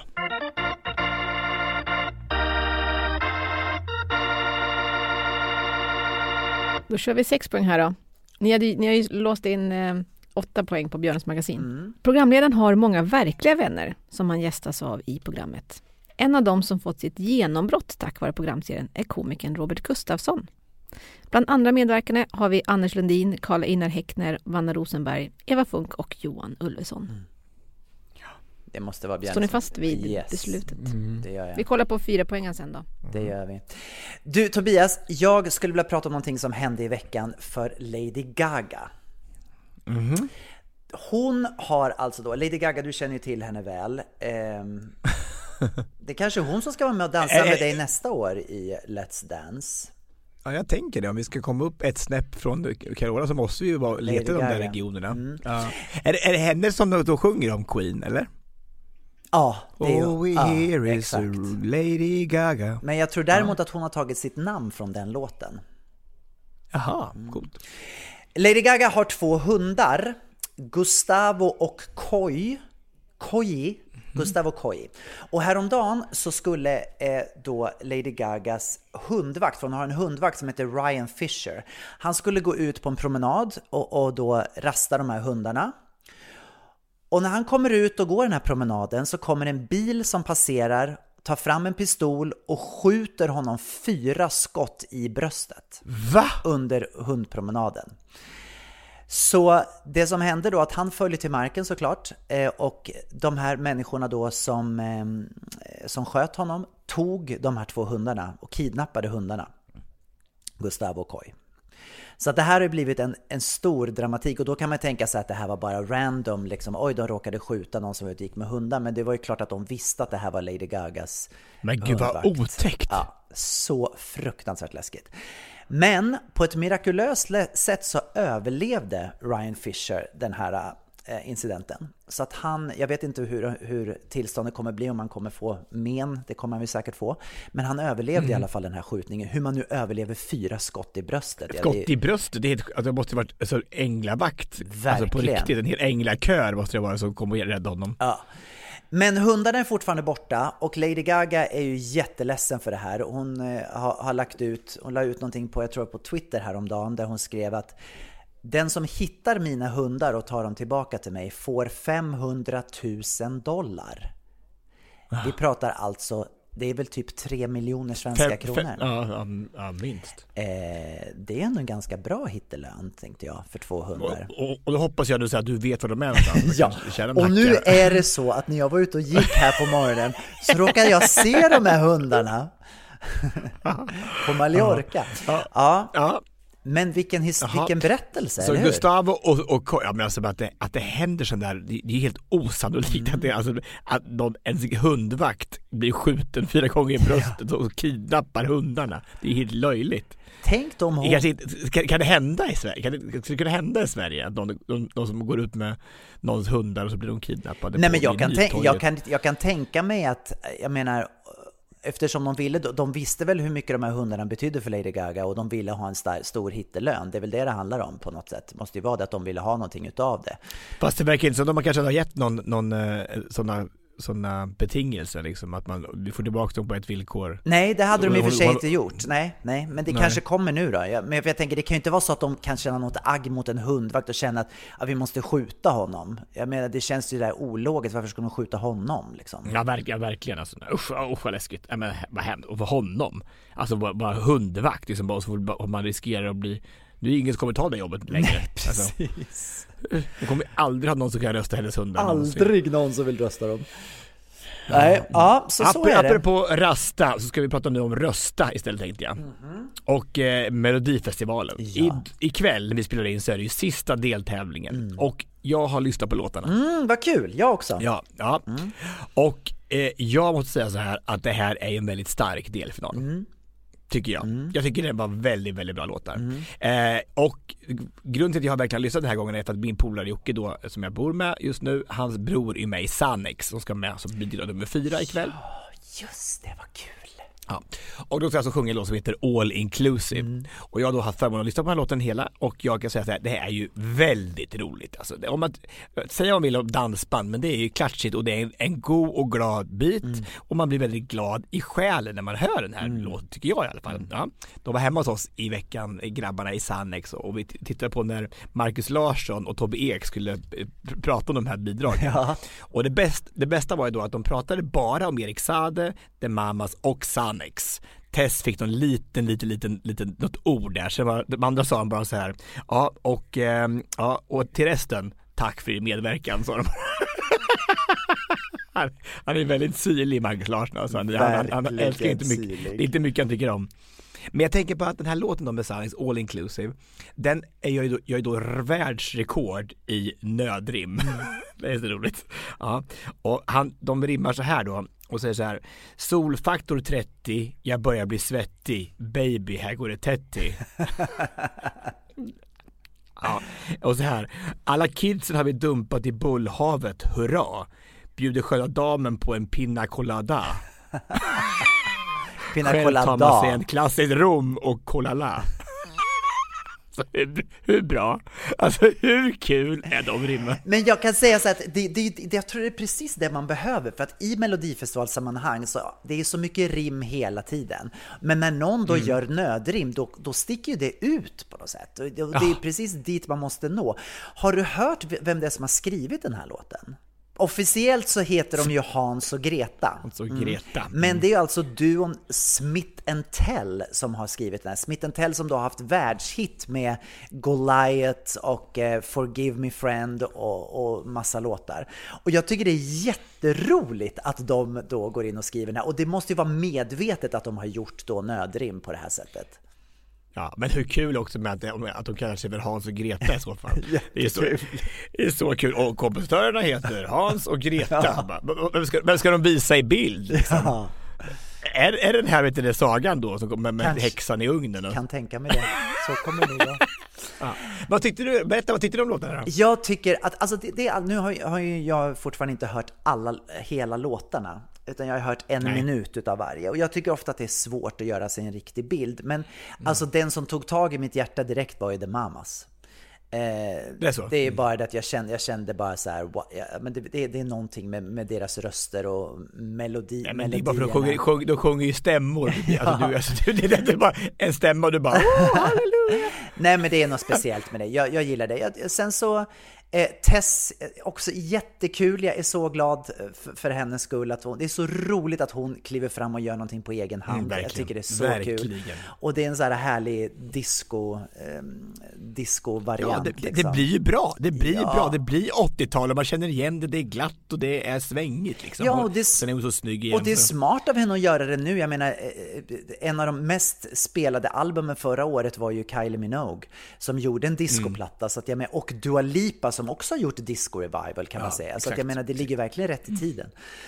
Då kör vi 6 poäng här då. Ni har ju låst in 8 poäng på Björnes magasin. Programledaren har många verkliga vänner som han gästas av i programmet. En av dem som fått sitt genombrott tack vare programserien är komikern Robert Gustafsson. Bland andra medverkande har vi Anders Lundin, Karl Einar Häckner, Vanna Rosenberg, Eva Funk och Johan Ulveson. Det måste vara Björn. Står ni fast vid beslutet? Det gör jag. Vi kollar på 4 poängen sen då. Det gör vi. Du Tobias, jag skulle vilja prata om någonting som hände i veckan för Lady Gaga. Hon har alltså då, Lady Gaga, du känner ju till henne väl. Det är kanske hon som ska vara med och dansa med dig nästa år i Let's Dance. Ja, jag tänker det. Om vi ska komma upp ett snäpp från Carola så måste vi ju bara leta i de där regionerna. Ja. Är det henne som då sjunger om Queen, eller? Ja, det är Oh, we hear is Lady Gaga. Men jag tror däremot att hon har tagit sitt namn från den låten. Jaha, coolt. Lady Gaga har 2 hundar, Gustavo och Koji. Gustavo Koji. Och häromdagen så skulle då Lady Gagas hundvakt, för hon har en hundvakt som heter Ryan Fisher. Han skulle gå ut på en promenad och då rasta de här hundarna. Och när han kommer ut och går den här promenaden så kommer en bil som passerar, tar fram en pistol och skjuter honom 4 skott i bröstet. Va? Under hundpromenaden. Så det som hände då att han följde till marken såklart, och de här människorna då som sköt honom tog de här 2 hundarna och kidnappade hundarna, Gustavo och Koji. Så att det här har blivit en stor dramatik, och då kan man tänka sig att det här var bara random, liksom, oj, de råkade skjuta någon som gick med hundar, men det var ju klart att de visste att det här var Lady Gagas. Men gud vad otäckt. Ja, så fruktansvärt läskigt. Men på ett mirakulöst sätt så överlevde Ryan Fisher den här incidenten. Så att jag vet inte hur tillståndet kommer bli, om man kommer få men, det kommer man ju säkert få. Men han överlevde i alla fall den här skjutningen. Hur man nu överlever 4 skott i bröstet. Skott i bröstet, det måste ha varit änglavakt. Verkligen. Alltså på riktigt, en hel änglakör måste det vara som kommer att rädda honom. Ja. Men hundarna är fortfarande borta och Lady Gaga är ju jätteledsen för det här. Hon har la ut någonting på, jag tror på Twitter häromdagen, där hon skrev att den som hittar mina hundar och tar dem tillbaka till mig får $500,000. Vi pratar alltså, det är väl typ 3 miljoner svenska kronor. Ja, minst. Det är ändå en ganska bra hittelön, tänkte jag, för 2 hundar. Och då hoppas jag att du vet vad de är någonstans. Ja, och nu är det så att när jag var ute och gick här på morgonen så råkade jag se de här hundarna på Mallorca. Ja. Men vilken berättelse, så eller hur? Gustavo och ja, men alltså att det händer sånt där, det är helt osannolikt att en hundvakt blir skjuten 4 gånger i bröstet och kidnappar hundarna. Det är helt löjligt. Tänk dem kan det hända i Sverige? Kan det hända i Sverige att någon som går ut med någons hundar och så blir de kidnappade? Nej, men jag kan tänka mig att, jag menar, eftersom de visste väl hur mycket de här hundarna betydde för Lady Gaga och de ville ha en stor hittelön. Det är väl det handlar om på något sätt. Det måste ju vara det att de ville ha någonting utav det. Fast det verkar inte som de kanske har gett någon sådana betingelser liksom, att vi får tillbaka dem på ett villkor. Nej, det hade de i och för sig inte gjort. Nej, men det kanske kommer nu då. Men jag tänker, det kan ju inte vara så att de kan känna något agg mot en hundvakt och känna att vi måste skjuta honom. Jag menar, det känns ju där ologiskt. Varför ska de skjuta honom liksom? Ja, verkligen alltså. Usch vad läskigt. Men vad händer? Och för honom? Alltså bara hundvakt liksom, bara så om man riskerar att bli. Det är ingen som kommer ta det jobbet längre. Nej, precis. Alltså, det kommer aldrig ha någon som kan rösta hennes hundar. Aldrig någon som vill rösta dem. Nej, så är det. Apropå rasta så ska vi prata nu om rösta istället, tänkte jag. Och Melodifestivalen. Ja. Ikväll när vi spelar in så är det ju sista deltävlingen. Och jag har lyssnat på låtarna. Vad kul, jag också. Ja. Och jag måste säga så här att det här är en väldigt stark delfinal. Tycker jag. Jag tycker det var väldigt, väldigt bra låtar. Och grunden till att jag har verkligen lyssnat den här gången är för att min polare Jocke då, som jag bor med just nu, hans bror är med i Sannex som ska med som bidrag nummer 4 ikväll. Just det, var kul. Ja. Och då ska jag alltså sjunga en låt som heter All Inclusive. Och jag har då haft förmånen att lyssna på den här låten hela, och jag kan säga så här, det är ju väldigt roligt. Alltså, om man säger om vill om dansband, men det är ju klatschigt och det är en god och glad bit och man blir väldigt glad i själen när man hör den här låten, tycker jag i alla fall. Ja. De var hemma hos oss i veckan, grabbarna i Sannex, och vi tittade på när Marcus Larsson och Tobbe Ek skulle prata om de här bidragen. Ja. Och det bästa var ju då att de pratade bara om Erik Saade, The Mamas och Sannex. Tess fick någon liten något ord där, så de andra sa han bara så här: och till resten, tack för din medverkan, sa de. Han är väldigt syrlig, Marcus Larsson, alltså. Han älskar inte mycket, det är inte mycket han tycker om. Men jag tänker på att den här låten om Sannex, All Inclusive, den är jag då världsrekord i nödrim. Det är så roligt. Ja. Och de rimmar så här då och säger så här: solfaktor 30, jag börjar bli svettig, baby, här går det tätti. Ja. Och så här: alla kidsen har vi dumpat i bullhavet, hurra, bjuder sköna damen på en pina colada. Själv tar man sig en klassisk rom och kolala. Så hur bra? Alltså hur kul är de rimmen? Men jag kan säga så att jag tror det är precis det man behöver, för att i Melodifestivalsammanhang så det är så mycket rim hela tiden. Men när någon då gör nödrim, då sticker ju det ut på något sätt. Och det är precis dit man måste nå. Har du hört vem det är som har skrivit den här låten? Officiellt så heter de ju Hans och Greta. Men det är alltså duon Smith & Tell som har skrivit den här. Smith & Tell som då har haft världshit med Goliath och Forgive Me Friend och massa låtar. Och jag tycker det är jätteroligt att de då går in och skriver den här. Och det måste ju vara medvetet att de har gjort då nödrim på det här sättet. Ja, men hur kul också med att de kallar sig väl Hans och Greta i så fall. Det är så kul. Och kompositörerna heter Hans och Greta. Ja. Vem ska de visa i bild? Liksom? Ja. Är den här, vet du, det sagan då som kommer med häxan i ugnen? Jag kan tänka mig det. Så kommer det då. Ja. Vad tyckte du om låtarna då? Jag tycker att, alltså nu har ju jag fortfarande inte hört hela låtarna, utan jag har hört en minut utav varje. Och jag tycker ofta att det är svårt att göra sig en riktig bild. Men alltså den som tog tag i mitt hjärta direkt var ju The Mamas. Det är bara det att jag kände bara så här, men det är någonting med deras röster och melodi. Ja, men det är bara för de sjunger ju stämmor. Det är bara en stämma och du bara halleluja. Nej, men det är något speciellt med det. Jag gillar det. Sen så Tess, också jättekul. Jag är så glad för hennes skull. Det är så roligt att hon kliver fram och gör någonting på egen hand. Jag tycker det är så kul. Och det är en så här härlig disco-variant. Ja, det blir ju bra. Det blir bra. Det blir 80-tal och man känner igen det. Det är glatt och det är svängigt. Liksom. Ja, sen är hon så snygg igen. Och det är smart av henne att göra det nu. Jag menar, en av de mest spelade albumen förra året var ju Kylie Minogue som gjorde en discoplatta. Så att jag menar, och Dua Lipa som också har gjort disco-revival kan man säga. Så att jag menar, det ligger verkligen rätt i tiden.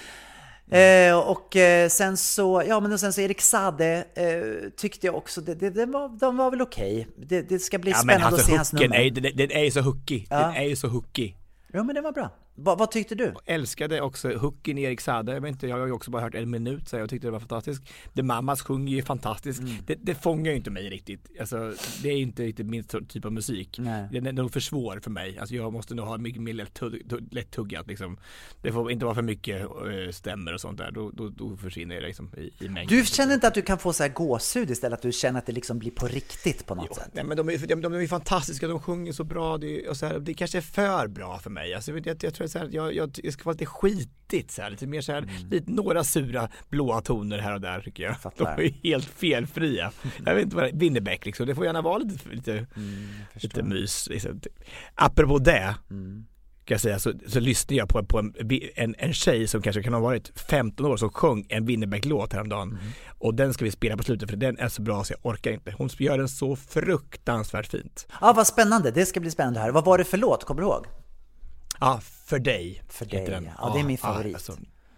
Sen så Erik Saade tyckte jag också de var väl okej. Det ska bli spännande att se hans nummer. Den är ju så hookig. Den är ju så hookig. Ja, men det var bra. Vad tyckte du? Jag älskade också hooken i Erik Saade. Jag har ju också bara hört en minut så jag tyckte det var fantastiskt. The Mamas sjunger ju fantastiskt. Det fångar ju inte mig riktigt. Alltså, det är inte riktigt min typ av musik. Nej. Det är nog för svår för mig. Alltså, jag måste nog ha mycket mer lätt-tuggat. Liksom. Det får inte vara för mycket stämmer och sånt där. Då försvinner det liksom i mängden. Du känner inte att du kan få så här gåshud istället, att du känner att det liksom blir på riktigt på något sätt? Nej, men de är fantastiska. De sjunger så bra. Det kanske är för bra för mig. Alltså, jag tror så här, jag ska vara lite skitigt så här, lite mer så här, lite några sura blåa toner här och där tycker jag. De är helt felfria. Jag vet inte vad det är, Winnerbäck liksom. Det får gärna vara lite mys liksom. Apropå det kan jag säga, så lyssnade jag på en tjej som kanske kan ha varit 15 år som sjöng en Winnerbäck-låt häromdagen. Och den ska vi spela på slutet för den är så bra så jag orkar inte. Hon gör den så fruktansvärt fint. Ja, vad spännande. Det ska bli spännande här. Vad var det för låt? Kommer du ihåg? Ja, För dig. För dig. Ja, det är min favorit. Alltså.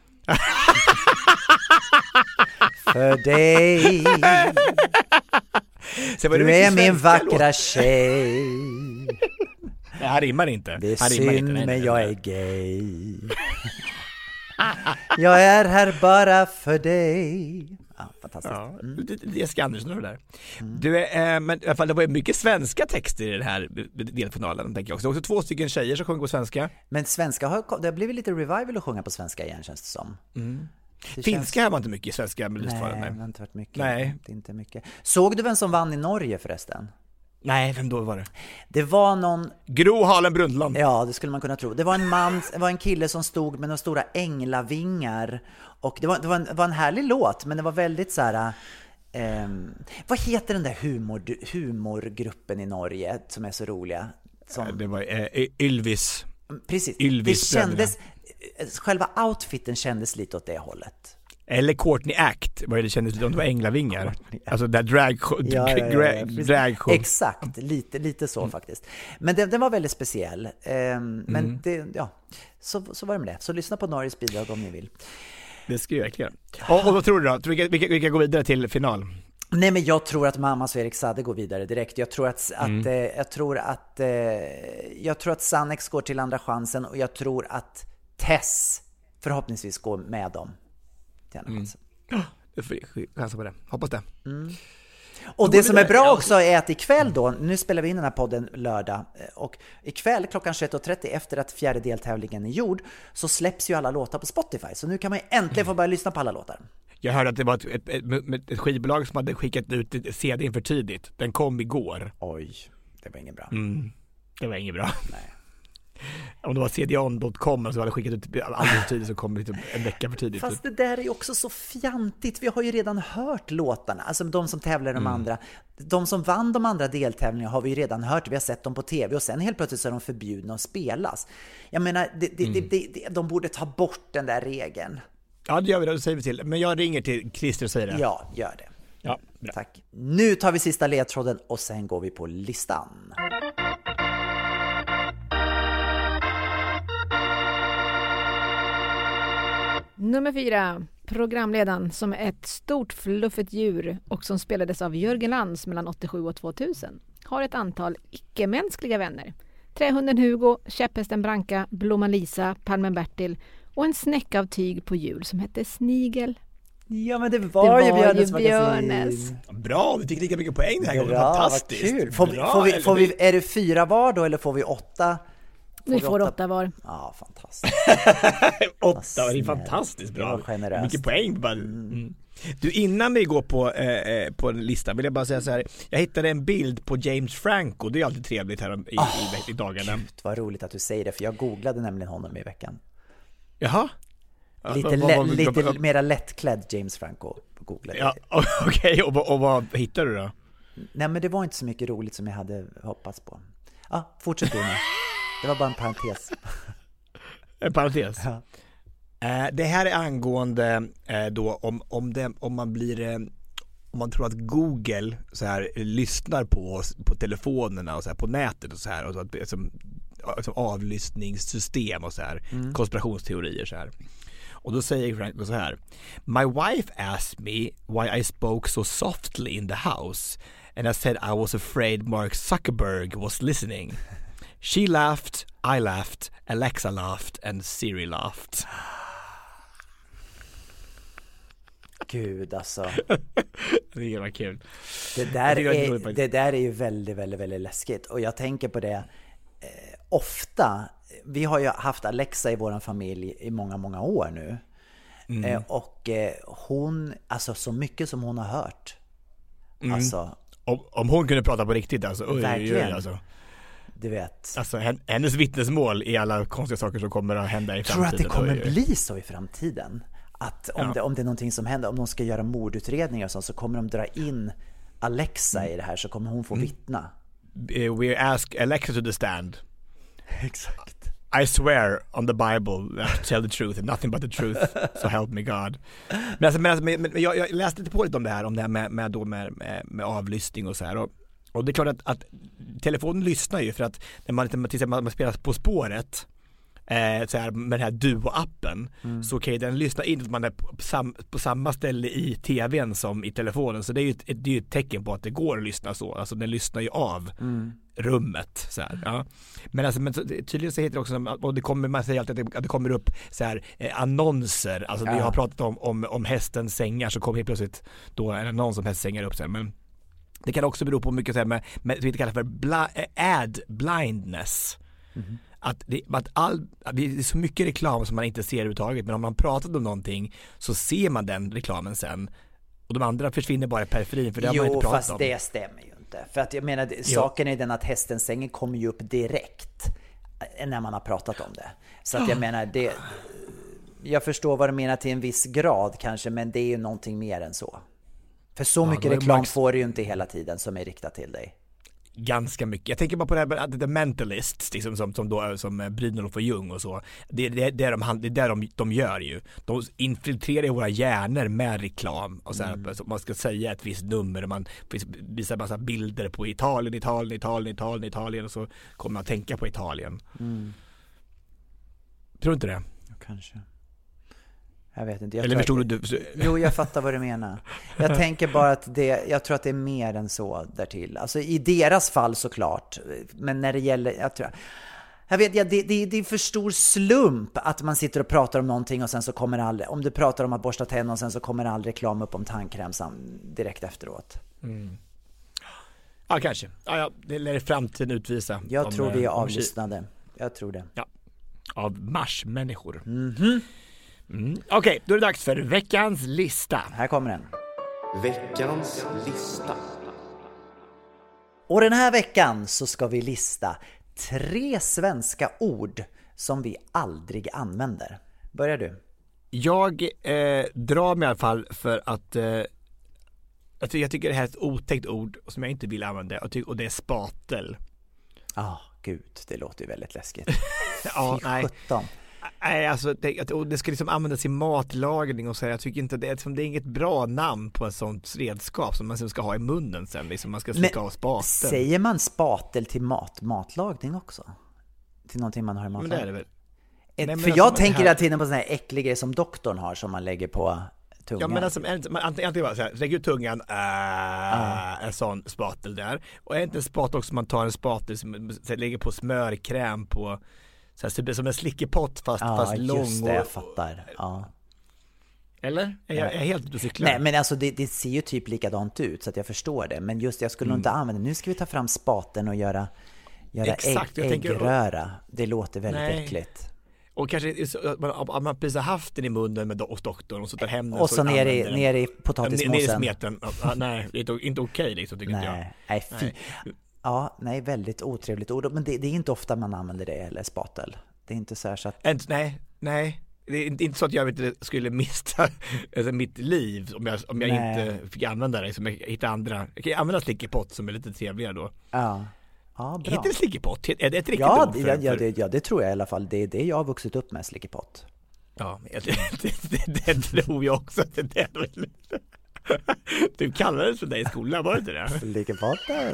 För dig. Du är min vackra tjej. Det här rimmar inte. Det är synd, men jag är gay. Jag är här bara för dig. Ja, fantastiskt. Jessica Andersson där. Men i alla fall det var mycket svenska texter i den här delfinalen tänker jag också. Det var också 2 stycken tjejer som sjöng på svenska. Men svenska det har blivit lite revival att sjunga på svenska igen, känns det som. Finska har man inte mycket i svenska melodifestivalen. Nej, det har inte varit mycket. Nej. Inte mycket. Såg du vem som vann i Norge förresten? Nej, vem då var det? Det var någon... Gro Harlem Brundtland. Ja, det skulle man kunna tro. Det var en kille som stod med några stora änglavingar. Och det var en härlig låt, men det var väldigt så här... vad heter den där humorgruppen i Norge som är så roliga? Det var Ylvis. Precis. Ylvis det kändes... Själva outfiten kändes lite åt det hållet. Eller Courtney Act, vad det kändes lite om det var änglavingar. Alltså där dragshow. Exakt, lite så faktiskt. Men den var väldigt speciell. Men så var det med det. Så lyssna på Norges bidrag om ni vill. Det ska jag verkligen. Och vad tror du då? Vilka går vidare till final? Nej, men jag tror att Mamas och Erik Saade går vidare direkt. Jag tror att Sannex går till andra chansen och jag tror att Tess förhoppningsvis går med dem. Du får chansa på det. Hoppas det. Och det som är bra också är att ikväll då, nu spelar vi in den här podden lördag, och ikväll klockan 21:30 efter att 4:e deltävlingen är gjord så släpps ju alla låtar på Spotify. Så nu kan man äntligen få börja lyssna på alla låtar. Jag hörde att det var ett skivbolag som hade skickat ut CD för tidigt. Den kom igår. Oj, det var inget bra. Det var inget bra. Nej. Om det var cdon.com så hade skickat ut alldeles för tidigt så kom det en vecka för tidigt. Fast det där är ju också så fjantigt. Vi har ju redan hört låtarna. Alltså de som tävlar de andra. De som vann de andra deltävlingarna har vi ju redan hört. Vi har sett dem på tv och sen helt plötsligt så är de förbjudna att spelas. Jag menar, de borde ta bort den där regeln. Ja, det gör vi, det säger vi till. Men jag ringer till Christer och säger det. Ja, gör det. Ja, bra. Tack. Nu tar vi sista ledtråden och sen går vi på listan. Nummer 4, programledaren som är ett stort fluffigt djur och som spelades av Jörgen Lantz mellan 87 och 2000 har ett antal icke-mänskliga vänner. Trähunden Hugo, käpphästen Branka, Blomman Lisa, Palmen Bertil och en snäcka av tyg på hjul som hette Snigel. Ja, men det var ju Björnes Björnes. Bra, vi fick lika mycket poäng den här gången. Fantastiskt. Kul. Får vi, är det 4 var då eller får vi 8? Vi får 8 var. Ja, fantastiskt. 8, det är fantastiskt bra. Mycket poäng. Du, innan vi går på en lista vill jag bara säga så här. Jag hittade en bild på James Franco. Det är alltid trevligt här i dagarna. Gud, vad roligt att du säger det, för jag googlade nämligen honom i veckan. Jaha. Lite mera lättklädd James Franco googlade. Ja, okej. Och vad hittade du då? Nej, men det var inte så mycket roligt som jag hade hoppats på. Fortsätt du nu. Det var bara en parentes. En parentes? Ja. Det här är angående då om man tror att Google så här lyssnar på oss på telefonerna och så här på nätet och så här, och så att, som avlyssningssystem och så här, konspirationsteorier så här. Och då säger Frank så här: My wife asked me why I spoke so softly in the house and I said I was afraid Mark Zuckerberg was listening. She laughed, I laughed, Alexa laughed and Siri laughed. Gud, alltså. Det är kul. Det där är ju väldigt, väldigt, väldigt läskigt. Och jag tänker på det ofta. Vi har ju haft Alexa i våran familj i många, många år nu. Och hon, alltså så mycket som hon har hört. Alltså, om hon kunde prata på riktigt alltså. Verkligen. Alltså. Du vet. Alltså hennes vittnesmål i alla konstiga saker som kommer att hända i framtiden. Tror att det kommer bli så i framtiden? Att om det är någonting som händer, om de ska göra mordutredningar och så kommer de dra in Alexa i det här, så kommer hon få vittna. We ask Alexa to the stand. Exakt. I swear on the Bible that to tell the truth and nothing but the truth, so help me God. Men jag läste lite på lite om det här med avlyssning och så här, och det är klart att telefonen lyssnar ju, för att när man spelar På spåret så här, med den här Duo-appen, så kan den lyssna in att man är på samma ställe i tvn som i telefonen, så det är ju ett tecken på att det går att lyssna så. Alltså den lyssnar ju av rummet så här, ja. Men tydligen så heter det också, och det kommer, man säger alltid att det kommer upp så här annonser, alltså vi har pratat om hästens sängar, så kommer helt plötsligt då en annons om hästsängar upp sen. Men det kan också bero på mycket så här med det vi kallar för ad blindness. Att det är så mycket reklam som man inte ser överhuvudtaget, men om man pratar om någonting så ser man den reklamen sen, och de andra försvinner bara i periferin, för det har man inte pratat om. Jo, fast det stämmer ju inte. För att jag menar, saken är den att hästens sängen kommer ju upp direkt när man har pratat om det. Så att jag menar, jag förstår vad du menar till en viss grad kanske, men det är ju någonting mer än så. För så mycket reklam får du ju inte hela tiden som är riktat till dig. Ganska mycket. Jag tänker bara på det här The Mentalists, liksom, som Brynolf och Jung och så. Det är där de gör ju. De infiltrerar våra hjärnor med reklam och så här, så man ska säga ett visst nummer och man visar massa bilder på Italien och så kommer man att tänka på Italien. Tror du inte det? Kanske. Jag vet inte. Eller förstår du? Jo, jag fattar vad du menar. Jag tänker bara att jag tror att det är mer än så därtill. Alltså i deras fall såklart. Men när det gäller, det är för stor slump att man sitter och pratar om någonting och sen så kommer aldrig, om du pratar om att borsta tänderna och sen så kommer all reklam upp om tandkräm direkt efteråt. Ja, kanske. Ja, det lär framtiden utvisa. Jag tror vi är avlyssnade. Jag tror det. Ja. Av marsmänniskor. Okej, då är det dags för veckans lista. Här kommer den. Veckans lista. Och den här veckan så ska vi lista 3 svenska ord som vi aldrig använder. Börjar du? Jag drar mig i alla fall för att jag tycker det här är ett otäckt ord som jag inte vill använda, och det är spatel. Gud, det låter ju väldigt läskigt. Ja, nej. 17. Nej, alltså det ska liksom användas i matlagning och så här. Jag tycker inte det är inget bra namn på ett sånt redskap som man ska ha i munnen sen, liksom man ska slicka av spatel. Säger man spatel till matlagning också? Till någonting man har i matlagning? Men det är det väl. För jag tänker hela tiden på såna här äckliga grejer som doktorn har som man lägger på tungan. Ja, men alltså, antingen bara så här, lägger ut tungan, en sån spatel där. Och är inte en spatel också, man tar en spatel som lägger på smörkräm på, så här, som en slickepott fast lång. Just det, jag fattar. Ja. Eller? Är jag helt ute och cyklar? Nej, men alltså det ser ju typ likadant ut så att jag förstår det. Men just jag skulle nog inte använda. Nu ska vi ta fram spaten och göra äggröra. Det låter väldigt äckligt. Och kanske att man precis har haft den i munnen med doktorn och så tar hem den. Och så ner i potatismosen. Ner i smeten. Nej, det är inte okej liksom, tycker inte jag. Nej, fy. Ja, nej, väldigt otrevligt ord. Men det är inte ofta man använder det, eller spatel. Det är inte så här så att... Nej. Det är inte så att jag skulle mista mitt liv om jag inte fick använda det. Som jag hittar andra. Jag kan använda slickepott som är lite trevligare då. Ja, bra. Heter det slickepott? Är det ett riktigt ord? Ja, det tror jag i alla fall. Det är det jag har vuxit upp med, slickepott. Ja, det tror jag också. Du kallades för dig i skolan, var det inte det? Slickepotten.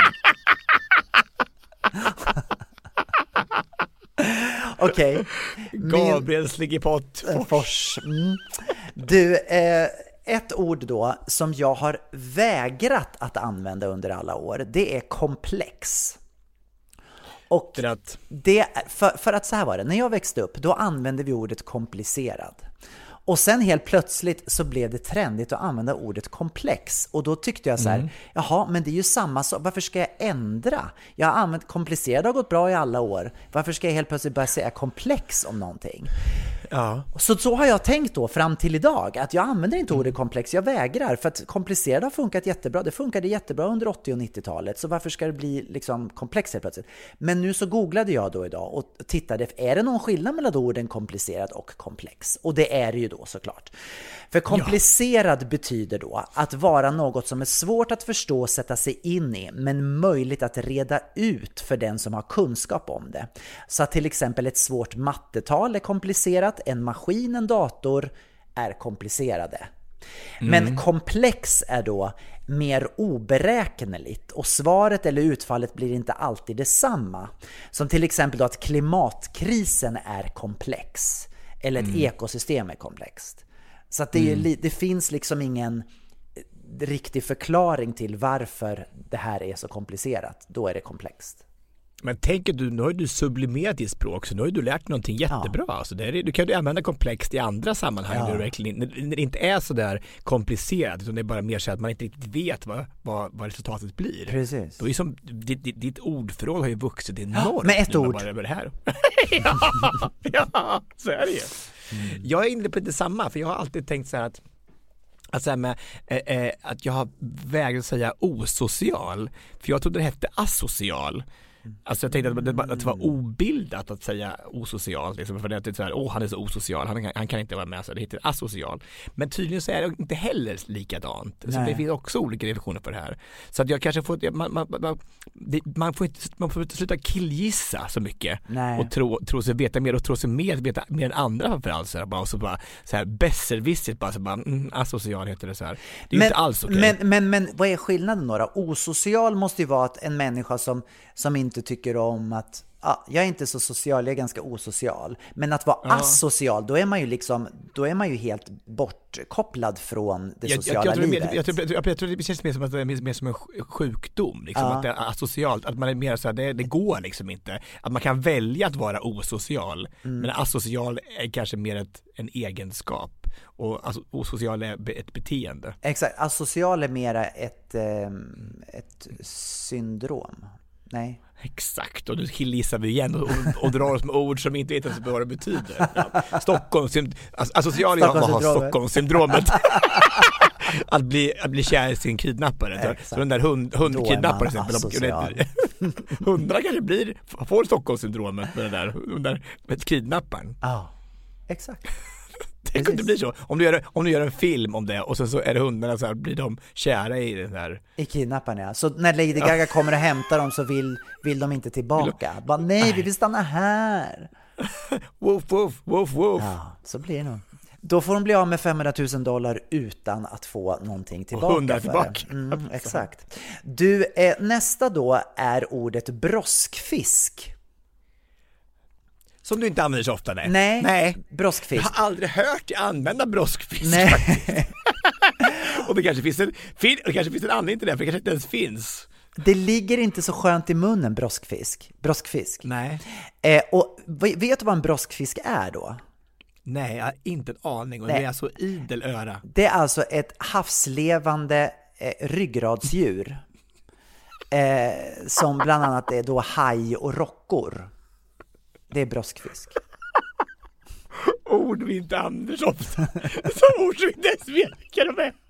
Okej. Gabriel Slickepott Fors. Du, ett ord då som jag har vägrat att använda under alla år, det är komplex. Och det, för att så här var det, när jag växte upp då använde vi ordet komplicerad. Och sen helt plötsligt så blev det trendigt att använda ordet komplex. Och då tyckte jag så här, jaha, men det är ju samma sak. Varför ska jag ändra? Jag har använt komplicerad, har gått bra i alla år. Varför ska jag helt plötsligt börja säga komplex om någonting? Ja. Så har jag tänkt då fram till idag, att jag använder inte ordet komplex, jag vägrar. För att komplicerad har funkat jättebra. Det funkade jättebra under 80- och 90-talet. Så varför ska det bli liksom komplex helt plötsligt? Men nu så googlade jag då idag och tittade, är det någon skillnad mellan orden komplicerad och komplex? Och det är det ju då såklart. För komplicerad betyder då att vara något som är svårt att förstå och sätta sig in i, men möjligt att reda ut för den som har kunskap om det. Så att till exempel ett svårt mattetal är komplicerat, en maskin, en dator är komplicerade. Men komplex är då mer oberäkneligt och svaret eller utfallet blir inte alltid detsamma. Som till exempel då att klimatkrisen är komplex eller ett ekosystem är komplext. Så att det finns liksom ingen riktig förklaring till varför det här är så komplicerat. Då är det komplext. Men tänker du, nu har du sublimerat ditt språk, så nu har du lärt någonting jättebra. Ja. Alltså du kan ju använda komplext i andra sammanhang när det inte är så där komplicerat, utan det är bara mer så att man inte riktigt vet vad resultatet blir. Precis. Då är som, ditt ordförråd har ju vuxit enormt. Med ett ord. Bara det här. ja, så är det ju. Jag är inne på detsamma, för jag har alltid tänkt så här att säga med, att jag har vägrat säga osocial, för jag trodde det hette asocial. Alltså jag tänkte att det var obildat att säga osocial liksom, för det är så här, han är så osocial, han kan inte vara med, så det heter asocial. Men tydligen så är det inte heller likadant. Så det finns också olika definitioner på det här. Så att jag kanske får man får inte sluta killgissa så mycket. Och tro sig veta mer och tro sig veta mer än andra framförallt, så här besserwissigt bara asocial heter det så här. Det är inte alls okej. Men vad är skillnaden då? Osocial måste ju vara att en människa som inte tycker om att jag är inte så social, jag är ganska osocial. Men att vara asocial, då är man ju helt bortkopplad från det sociala livet. Jag tror det känns mer som att det är mer som en sjukdom liksom, att det är asocialt, att man är mer så här, det går liksom inte, att man kan välja att vara osocial, men asocial är kanske mer en egenskap, och alltså, osocial är ett beteende. Exakt, asocial är mer ett syndrom. Nej. Exakt, och nu killgissar vi igen och drar oss med ord som inte vet ens vad det betyder. Ja. Stockholmssyndromet. att bli kär i sin kidnappare. Så den där hundkidnapparen exempel. Hundra kanske får Stockholmssyndromet med den där med kidnapparen. Ja, exakt. Tänk om det blir så. Om du gör en film om det och så är det hundarna, så här, blir de kära i den här. I kidnapparen, ja. Så när Lady Gaga kommer och hämtar dem så vill de inte tillbaka. Nej, vi vill stanna här. Woof, woof, woof, woof. Ja, så blir det nog. Då får de bli av med $500,000 utan att få någonting tillbaka. Hundar tillbaka. Exakt. Du, nästa då är ordet broskfisk. Som du inte använder så ofta, nej. Broskfisk. Jag har aldrig hört dig använda broskfisk. Nej. Och det kanske finns en anledning till det, för det kanske inte ens finns. Det ligger inte så skönt i munnen, broskfisk. Nej. Och vet du vad en broskfisk är då? Nej, jag har inte en aning. Och det är så idel öra. Det är alltså ett havslevande ryggradsdjur. Som bland annat är då haj och rockor. Det är broskfisk. Ord vi inte använder så ofta. Som ord som vi inte ens vet vilka de är.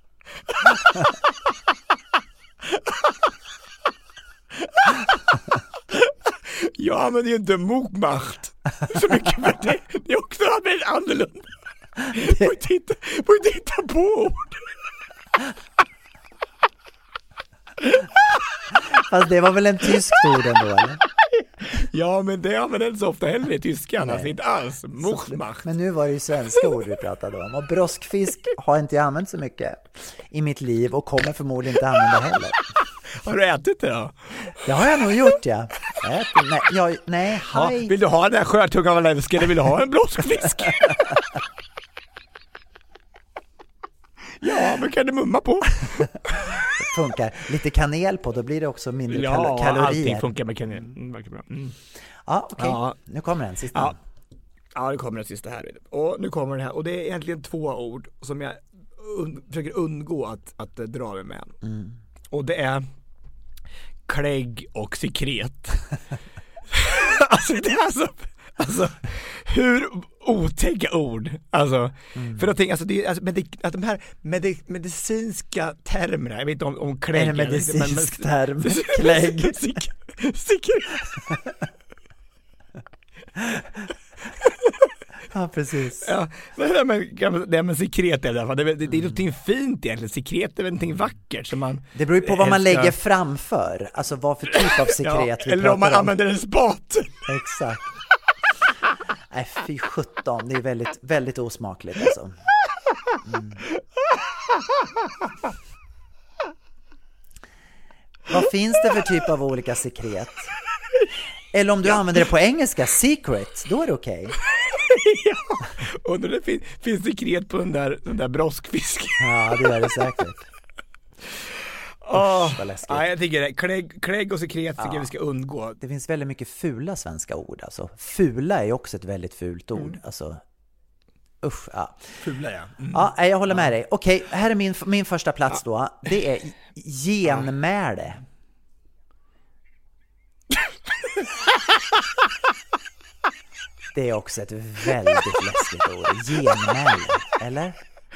Jag använder ju inte mokmacht så mycket för det. Det är också väldigt annorlunda. Får inte hitta på ord. Fast det var väl en tysk ord ändå, eller? Ja, men det använder inte så ofta heller i tyskan. Alltså inte alls. Mokmacht. Men nu var det ju svenska ord vi pratade om. Och broskfisk har inte jag använt så mycket i mitt liv och kommer förmodligen inte använda heller. Har du ätit det då? Det har jag nog gjort, ja. Nej, haj. Ja, vill du ha den där sjötungan av lävska eller vill du ha en broskfisk? Ja, men kan du mumma på? Funkar. Lite kanel på, då blir det också mindre kalorier. Ja, allting funkar med kanel. Bra. Ja, okej. Ja. Nu kommer den sista. Ja, nu kommer den sista här. Och nu kommer den här. Och det är egentligen 2 ord som jag försöker undgå att dra mig med. Och det är klägg och sekret. Alltså det är alltså hur otäcka ord. Alltså för att tänka, alltså det är alltså att de här medicinska termerna, jag vet inte om klägg är medicinsk term. Klägg. Sekret. Ja, precis. Ja, det med sekret i alla fall. Det är någonting fint egentligen. Sekret är någonting vackert som man. Det beror ju på vad man lägger framför. Alltså vad för typ av sekret vi eller om man använder en spat. Exakt. Nej, fy 17. Det är väldigt, väldigt osmakligt alltså. Vad finns det för typ av olika sekret? Eller om du använder det på engelska, secret, då är det okej. Ja, och det finns sekret på den där broskfisken. Ja, det är det säkert. Jag tycker det. Klägg och sekret tycker jag vi ska undgå. Det finns väldigt mycket fula svenska ord. Alltså. Fula är också ett väldigt fult ord. Alltså, usch, ja. Fula, ja. Ja, jag håller med dig. Okej, här är min första plats då. Det är genmäle. Det är också ett väldigt läskigt ord. Genmäle, eller?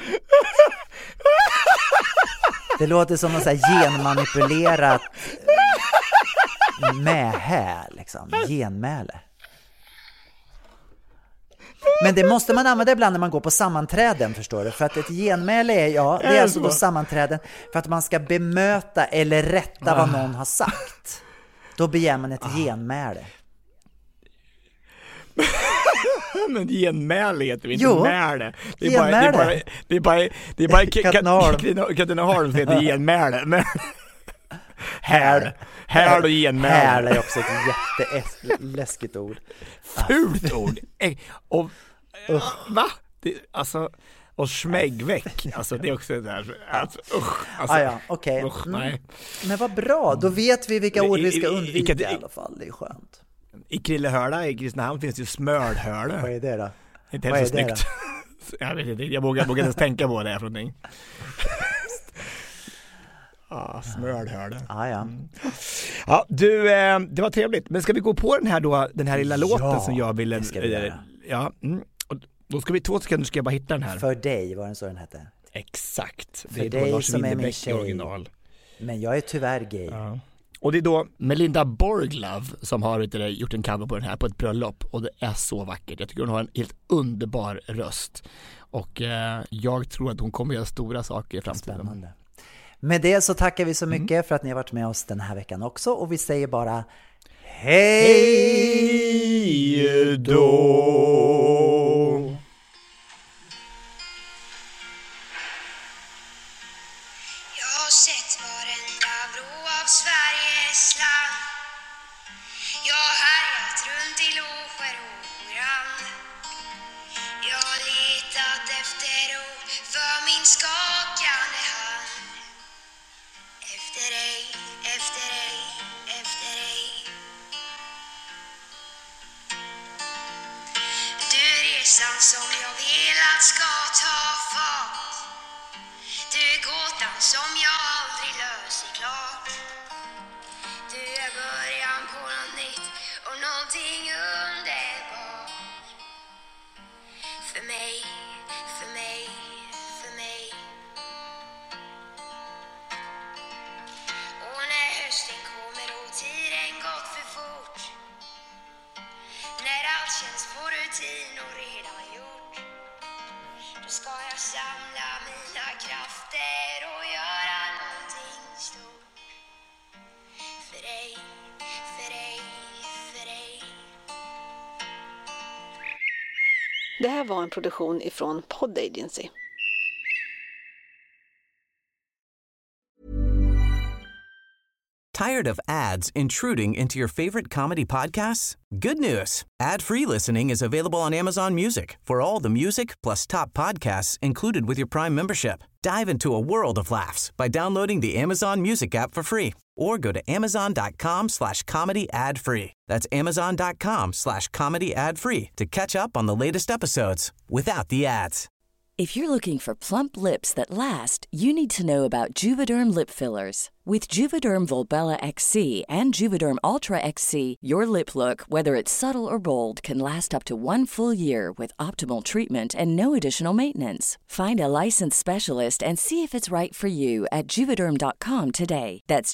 Det låter som något så här genmanipulerat mähä, liksom. Genmäle. Men det måste man använda ibland när man går på sammanträden, förstår du? För att ett genmäle är, det är alltså då sammanträden för att man ska bemöta eller rätta vad någon har sagt. Då begär man ett genmäle. Men genmäle heter vi inte mäle. Det är bara Katarina Holm som heter genmäle. Här och genmäle. Här är också ett jätteläskigt ord. Fult ord. Och va? Alltså och smäggväck. Alltså det är också där. Alltså, okej. Men vad bra. Då vet vi vilka ord vi ska undvika i alla fall. Det är skönt. I Krillehörda i Kristinehamn finns det ju smörhörda. Vad är det då? Inte helt så snyggt. Jag vet inte, jag vågar inte ens tänka på det här för någonting. Smörhörda. Ja, du, det var trevligt. Men ska vi gå på den här lilla låten som jag ville... Och då ska vi 2 sekunder ska jag bara hitta den här. För dig, var den så den hette? Exakt. För det är Lars Winnerbäck original. Men jag är tyvärr gay. Ja. Och det är då Melinda Borglove som har gjort en cover på den här på ett bröllop. Och det är så vackert. Jag tycker hon har en helt underbar röst. Och jag tror att hon kommer göra stora saker i framtiden. Spännande. Med det så tackar vi så mycket för att ni har varit med oss den här veckan också. Och vi säger bara hej då! Du resan som jag velat ska ta fart. Du är gåtan som jag aldrig löser klart. Du är början på något nytt och någonting underbart. För mig, för mig, för mig. Och när hösten kommer och tiden gått för fort, när allt känns på rutin och redan gjort, då ska jag samla mina krafter och göra någonting stort. För dig, för dig, för dig. Det här var en produktion ifrån Pod Agency. Tired of ads intruding into your favorite comedy podcasts? Good news. Ad-free listening is available on Amazon Music for all the music plus top podcasts included with your Prime membership. Dive into a world of laughs by downloading the Amazon Music app for free or go to amazon.com/comedy ad-free. That's amazon.com/comedy ad-free to catch up on the latest episodes without the ads. If you're looking for plump lips that last, you need to know about Juvederm lip fillers. With Juvederm Volbella XC and Juvederm Ultra XC, your lip look, whether it's subtle or bold, can last up to 1 full year with optimal treatment and no additional maintenance. Find a licensed specialist and see if it's right for you at Juvederm.com today. That's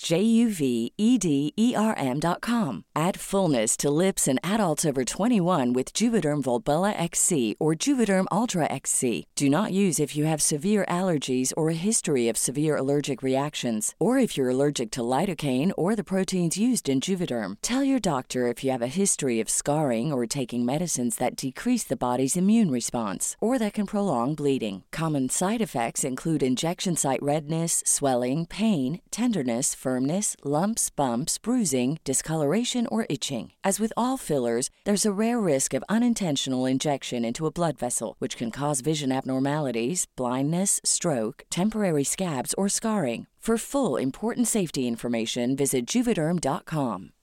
JUVEDERM.com. Add fullness to lips in adults over 21 with Juvederm Volbella XC or Juvederm Ultra XC. Do not use if you have severe allergies or a history of severe allergic reactions, or if you're allergic to lidocaine or the proteins used in Juvederm. Tell your doctor if you have a history of scarring or taking medicines that decrease the body's immune response or that can prolong bleeding. Common side effects include injection site redness, swelling, pain, tenderness, firmness, lumps, bumps, bruising, discoloration, or itching. As with all fillers, there's a rare risk of unintentional injection into a blood vessel, which can cause vision abnormalities, blindness, stroke, temporary scabs, or scarring. For full, important safety information, visit Juvederm.com.